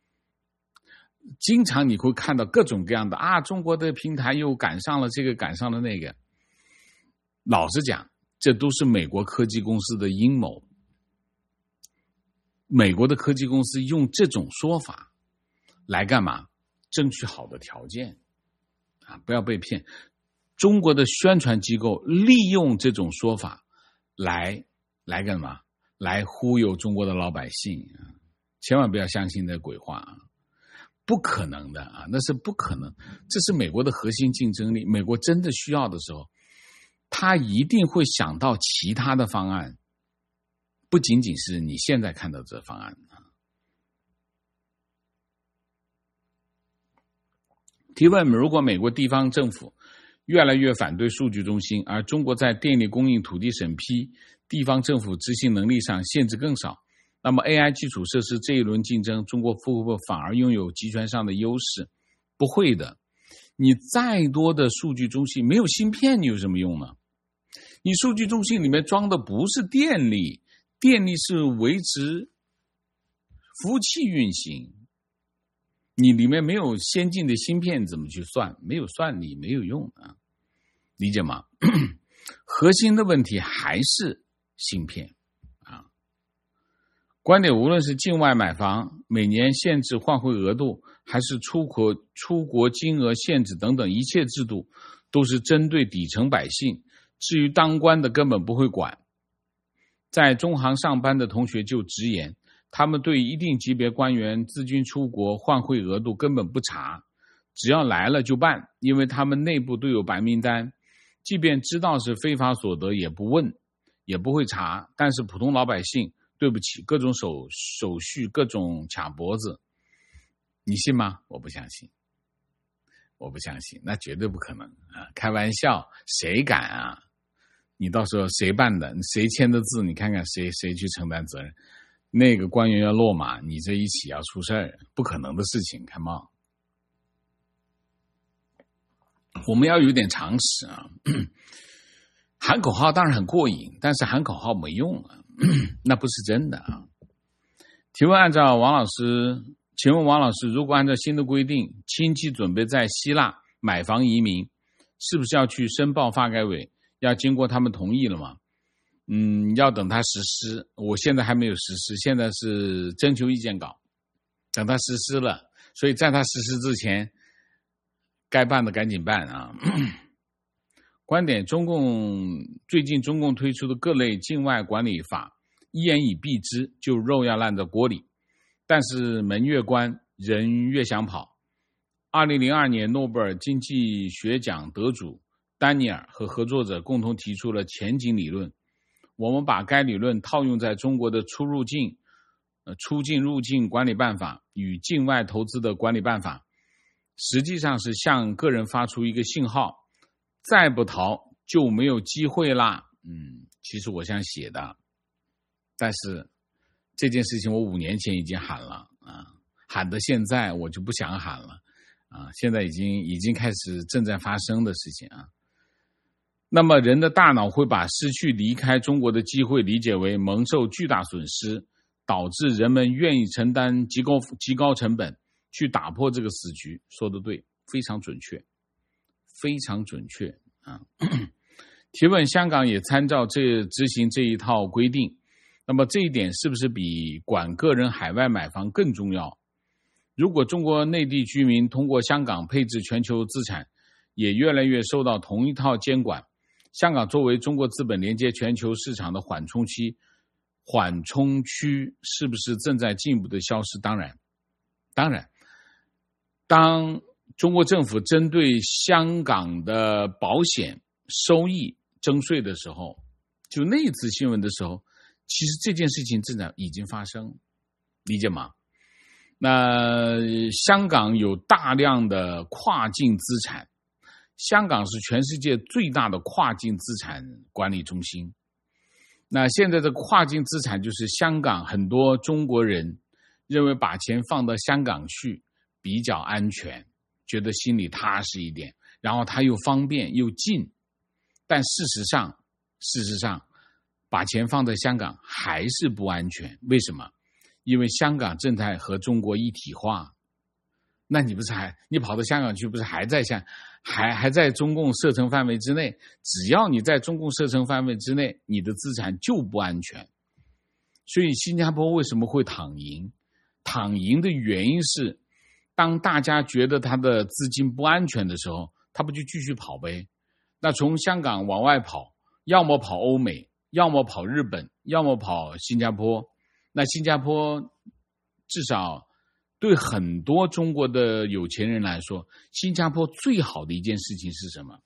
经常你会看到各种各样的啊，中国的平台又赶上了这个赶上了那个。老实讲，这都是美国科技公司的阴谋。美国的科技公司用这种说法来干嘛？争取好的条件啊！不要被骗。中国的宣传机构利用这种说法来来干嘛？来忽悠中国的老百姓啊！千万不要相信那鬼话啊！不可能的啊，那是不可能。这是美国的核心竞争力。美国真的需要的时候，他一定会想到其他的方案，不仅仅是你现在看到这方案。提问：如果美国地方政府越来越反对数据中心，而中国在电力供应、土地审批、地方政府执行能力上限制更少，那么 A I 基础设施这一轮竞争，中国会不会反而拥有集权上的优势？不会的。你再多的数据中心，没有芯片你有什么用呢？你数据中心里面装的不是电力，电力是维持服务器运行，你里面没有先进的芯片怎么去算？没有算力没有用啊，理解吗？核心的问题还是芯片啊。观点无论是境外买房、每年限制换汇额度，还是出国出国金额限制等等一切制度，都是针对底层百姓，至于当官的根本不会管。在中行上班的同学就直言， 他们对一定级别官员资金出国换汇额度根本不查，只要来了就办，因为他们内部都有白名单，即便知道是非法所得也不问，也不会查。但是普通老百姓，对不起，各种手手续，各种卡脖子，你信吗？我不相信，我不相信，那绝对不可能啊！开玩笑，谁敢啊？你到时候谁办的，谁签的字，你看看谁谁去承担责任？那个官员要落马，你这一起要出事儿，不可能的事情，看嘛。我们要有点常识啊！喊口号当然很过瘾，但是喊口号没用啊，那不是真的啊。提问按照王老师，请问王老师，如果按照新的规定，亲戚准备在希腊买房移民，是不是要去申报发改委？要经过他们同意了吗？嗯，要等他实施。我现在还没有实施，现在是征求意见稿，等他实施了，所以在他实施之前，该办的赶紧办啊！观点：中共最近中共推出的各类境外管理法，一言以蔽之，就肉要烂在锅里。但是门越关，人越想跑。二零零二年诺贝尔经济学奖得主丹尼尔和合作者共同提出了前景理论。我们把该理论套用在中国的出入境、呃出境入境管理办法与境外投资的管理办法，实际上是向个人发出一个信号，再不逃就没有机会啦。嗯，其实我想写的，但是这件事情我五年前已经喊了啊，喊到现在我就不想喊了啊，现在已经已经开始正在发生的事情啊。那么人的大脑会把失去离开中国的机会理解为蒙受巨大损失，导致人们愿意承担极高极高成本去打破这个死局。说得对，非常准确，非常准确啊！提问：香港也参照这执行这一套规定，那么这一点是不是比管个人海外买房更重要？如果中国内地居民通过香港配置全球资产，也越来越受到同一套监管，香港作为中国资本连接全球市场的缓冲期、缓冲区，是不是正在进一步的消失？当然，当然，当中国政府针对香港的保险收益征税的时候，就那一次新闻的时候，其实这件事情正在已经发生，理解吗？那香港有大量的跨境资产，香港是全世界最大的跨境资产管理中心。那现在的跨境资产就是香港很多中国人认为把钱放到香港去比较安全，觉得心里踏实一点，然后它又方便又近。但事实上，事实上把钱放在香港还是不安全。为什么？因为香港正在和中国一体化。那你不是还你跑到香港去，不是还在香还还在中共射程范围之内？只要你在中共射程范围之内，你的资产就不安全。所以新加坡为什么会躺赢？躺赢的原因是，当大家觉得他的资金不安全的时候，他不就继续跑呗？那从香港往外跑，要么跑欧美，要么跑日本，要么跑新加坡。那新加坡至少对很多中国的有钱人来说，新加坡最好的一件事情是什么？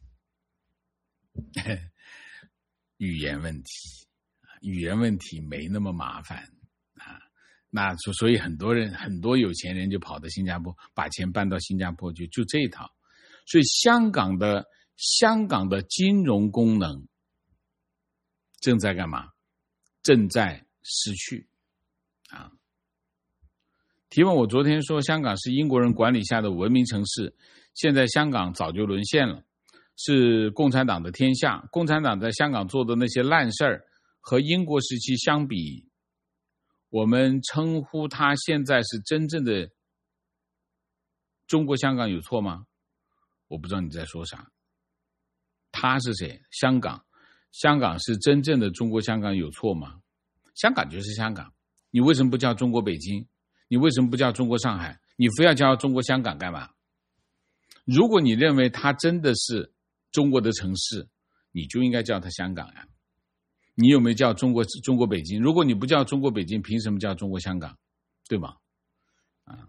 语言问题，语言问题没那么麻烦啊。那所以很多人很多有钱人就跑到新加坡，把钱搬到新加坡去，就这一套。所以香港的香港的金融功能正在干嘛？正在失去啊！提问：我昨天说香港是英国人管理下的文明城市，现在香港早就沦陷了，是共产党的天下。共产党在香港做的那些烂事儿，和英国时期相比，我们称呼它现在是真正的中国香港有错吗？我不知道你在说啥。他是谁？香港。香港是真正的中国香港有错吗？香港就是香港，你为什么不叫中国北京？你为什么不叫中国上海？你非要叫中国香港干嘛？如果你认为它真的是中国的城市，你就应该叫它香港呀。 你有没有叫中国中国北京？如果你不叫中国北京，凭什么叫中国香港？对吧？啊，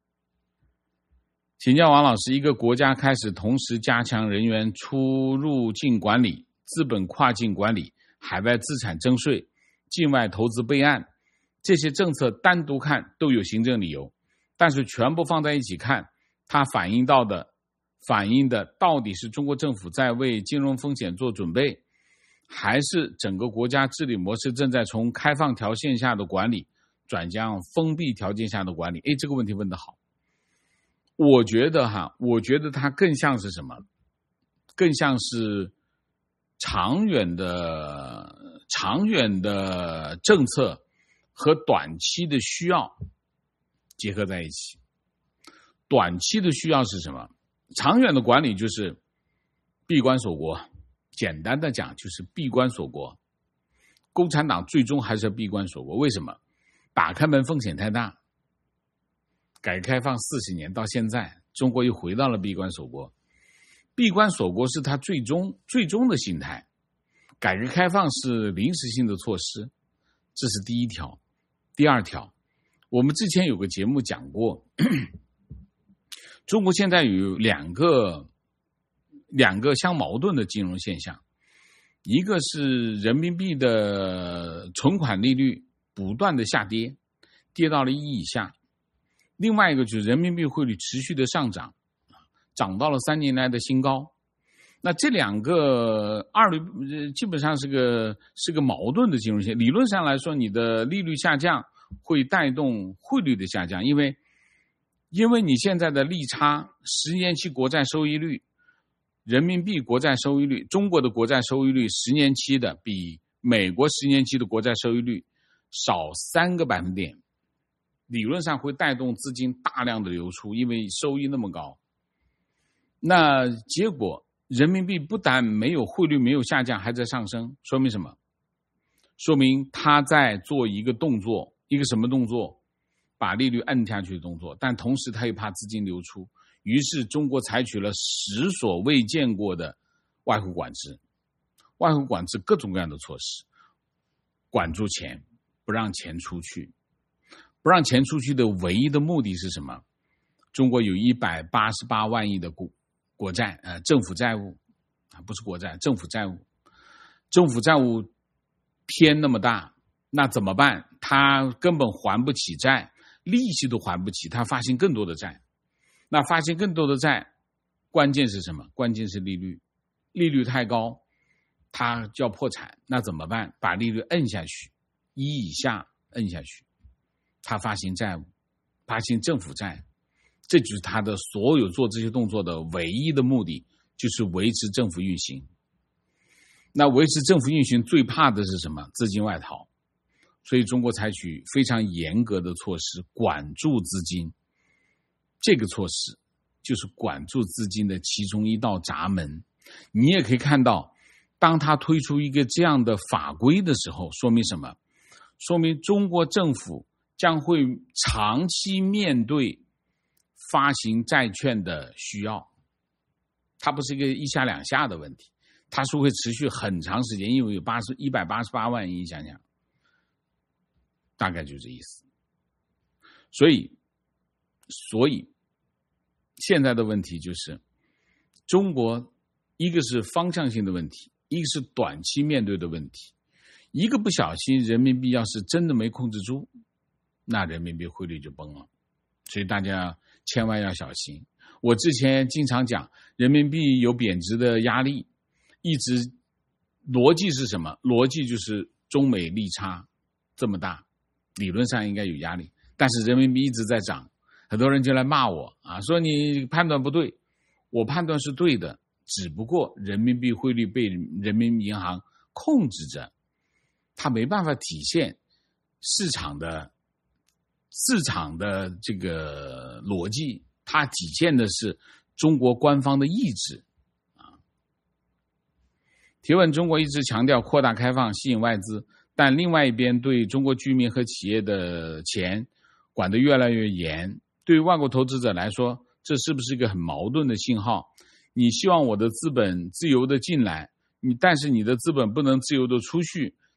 请教王老师，一个国家开始同时加强人员出入境管理、资本跨境管理、海外资产征税、境外投资备案，这些政策单独看都有行政理由，但是全部放在一起看，它反映到的反映的到底是中国政府在为金融风险做准备，还是整个国家治理模式正在从开放条件下的管理转向封闭条件下的管理？诶，这个问题问得好。我觉得哈，我觉得它更像是什么？更像是长远的长远的政策和短期的需要结合在一起。短期的需要是什么？长远的管理就是闭关锁国，简单的讲就是闭关锁国。共产党最终还是要闭关锁国，为什么？打开门风险太大。改革开放四十年到现在，中国又回到了闭关锁国。闭关锁国是他最终最终的心态，改革开放是临时性的措施，这是第一条。第二条，我们之前有个节目讲过，中国现在有两个两个相矛盾的金融现象，一个是人民币的存款利率不断的下跌，跌到了一以下；另外一个就是人民币汇率持续的上涨，涨到了三年来的新高。那这两个二律基本上是个是个矛盾的金融现象。理论上来说，你的利率下降会带动汇率的下降，因为因为你现在的利差，十年期国债收益率，人民币国债收益率，中国的国债收益率十年期的比美国十年期的国债收益率少三个百分点，理论上会带动资金大量的流出，因为收益那么高。那结果人民币不但没有汇率没有下降，还在上升，说明什么？说明他在做一个动作，一个什么动作？把利率摁下去的动作，但同时他又怕资金流出，于是中国采取了史所未见过的外汇管制，外汇管制各种各样的措施，管住钱，不让钱出去，不让钱出去的唯一的目的是什么？中国有一百八十八万亿的国国债，呃，政府债务啊，不是国债，政府债务，政府债务天那么大，那怎么办？他根本还不起债。利息都还不起，他发行更多的债，那发行更多的债，关键是什么？关键是利率，利率太高，他就要破产，那怎么办？把利率摁下去，一以下摁下去，他发行债务，发行政府债，这就是他的所有做这些动作的唯一的目的，就是维持政府运行。那维持政府运行最怕的是什么？资金外逃。所以中国采取非常严格的措施管住资金，这个措施就是管住资金的其中一道闸门。你也可以看到，当他推出一个这样的法规的时候，说明什么？说明中国政府将会长期面对发行债券的需要，它不是一个一下两下的问题，它是会持续很长时间，因为有一百八十八万亿，想想大概就这意思。所以所以现在的问题就是中国一个是方向性的问题，一个是短期面对的问题。一个不小心人民币要是真的没控制住，那人民币汇率就崩了。所以大家千万要小心。我之前经常讲人民币有贬值的压力，一直逻辑是什么？逻辑就是中美利差这么大，理论上应该有压力，但是人民币一直在涨，很多人就来骂我啊，说你判断不对。我判断是对的，只不过人民币汇率被人民银行控制着，它没办法体现市场的市场的这个逻辑，它体现的是中国官方的意志啊。提问：中国一直强调扩大开放，吸引外资，但另外一边对中国居民和企业的钱管得越来越严，对于外国投资者来说，这是不是一个很矛盾的信号？你希望我的资本自由的进来，你但是你的资本不能自由的出去，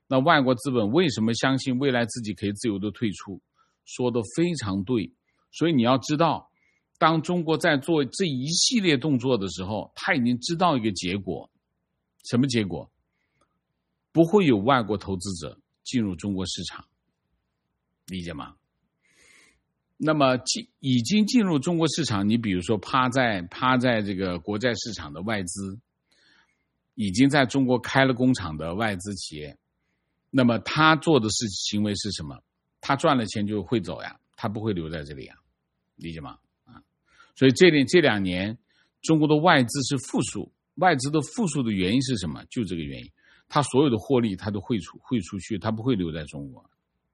那外国资本为什么相信未来自己可以自由的退出？说得非常对。所以你要知道，当中国在做这一系列动作的时候，他已经知道一个结果。什么结果？不会有外国投资者进入中国市场，理解吗？那么已经进入中国市场，你比如说趴在趴在这个国债市场的外资，已经在中国开了工厂的外资企业，那么他做的事行为是什么？他赚了钱就会走呀，他不会留在这里呀，理解吗？啊，所以这点这两年中国的外资是负数，外资的负数的原因是什么？就这个原因，他所有的获利他都汇出汇出去，他不会留在中国。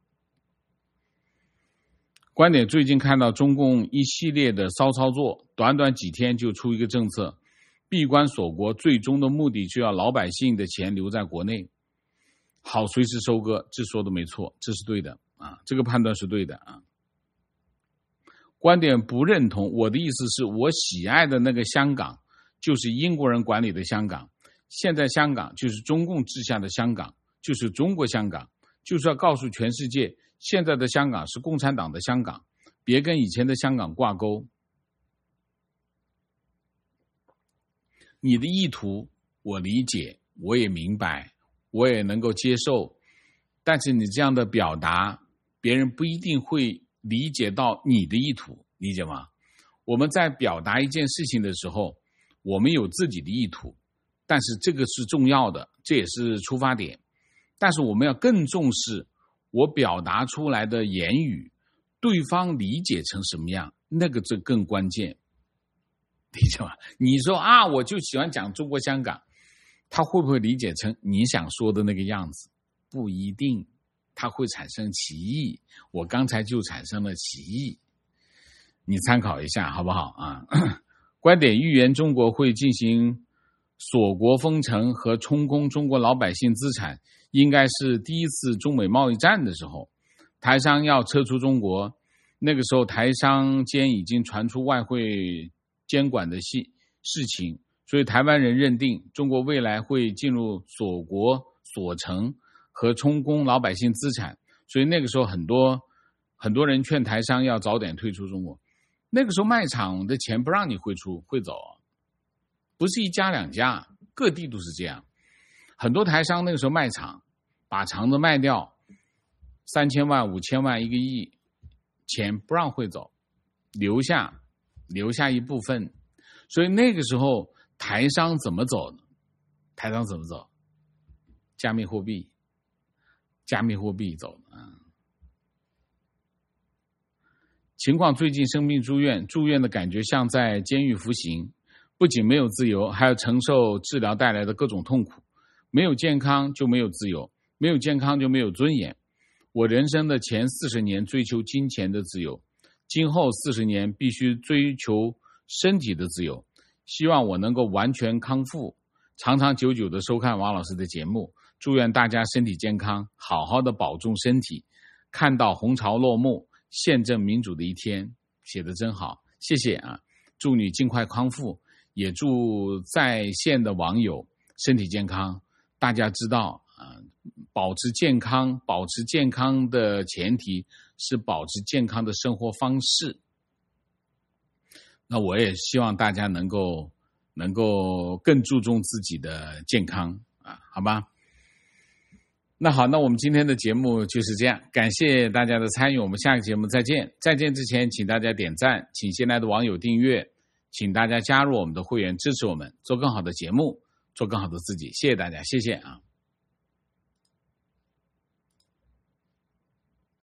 观点最近看到中共一系列的骚操作，短短几天就出一个政策，闭关锁国，最终的目的就要老百姓的钱留在国内，好随时收割。这说的没错，这是对的啊，这个判断是对的啊。观点不认同，我的意思是我喜爱的那个香港就是英国人管理的香港，现在香港就是中共治下的香港，就是中国香港，就是要告诉全世界，现在的香港是共产党的香港，别跟以前的香港挂钩。你的意图我理解，我也明白，我也能够接受，但是你这样的表达，别人不一定会理解到你的意图，理解吗？我们在表达一件事情的时候，我们有自己的意图，但是这个是重要的，这也是出发点。但是我们要更重视我表达出来的言语，对方理解成什么样，那个这更关键，理解吗？你说啊，我就喜欢讲中国香港，他会不会理解成你想说的那个样子？不一定，他会产生歧义。我刚才就产生了歧义，你参考一下好不好啊？观点预言中国会进行锁国封城和充公中国老百姓资产，应该是第一次中美贸易战的时候，台商要撤出中国，那个时候台商间已经传出外汇监管的事情，所以台湾人认定中国未来会进入锁国锁城和充公老百姓资产，所以那个时候很多很多人劝台商要早点退出中国。那个时候卖场的钱不让你汇出汇走，不是一家两家，各地都是这样。很多台商那个时候卖场，把厂子卖掉，三千万、五千万、一个亿，钱不让汇走，留下留下一部分。所以那个时候台商怎么走呢？台商怎么走？加密货币，加密货币走啊。情况最近生病住院，住院的感觉像在监狱服刑，不仅没有自由，还要承受治疗带来的各种痛苦。没有健康就没有自由，没有健康就没有尊严。我人生的前四十年追求金钱的自由，今后四十年必须追求身体的自由。希望我能够完全康复，长长久久的收看王老师的节目。祝愿大家身体健康，好好的保重身体，看到红潮落幕，宪政民主的一天。写得真好，谢谢啊！祝你尽快康复，也祝在线的网友身体健康。大家知道啊，保持健康，保持健康的前提是保持健康的生活方式。那我也希望大家能够能够更注重自己的健康啊，好吧？那好，那我们今天的节目就是这样，感谢大家的参与，我们下个节目再见。再见之前，请大家点赞，请新来的网友订阅，请大家加入我们的会员，支持我们做更好的节目，做更好的自己。谢谢大家，谢谢啊。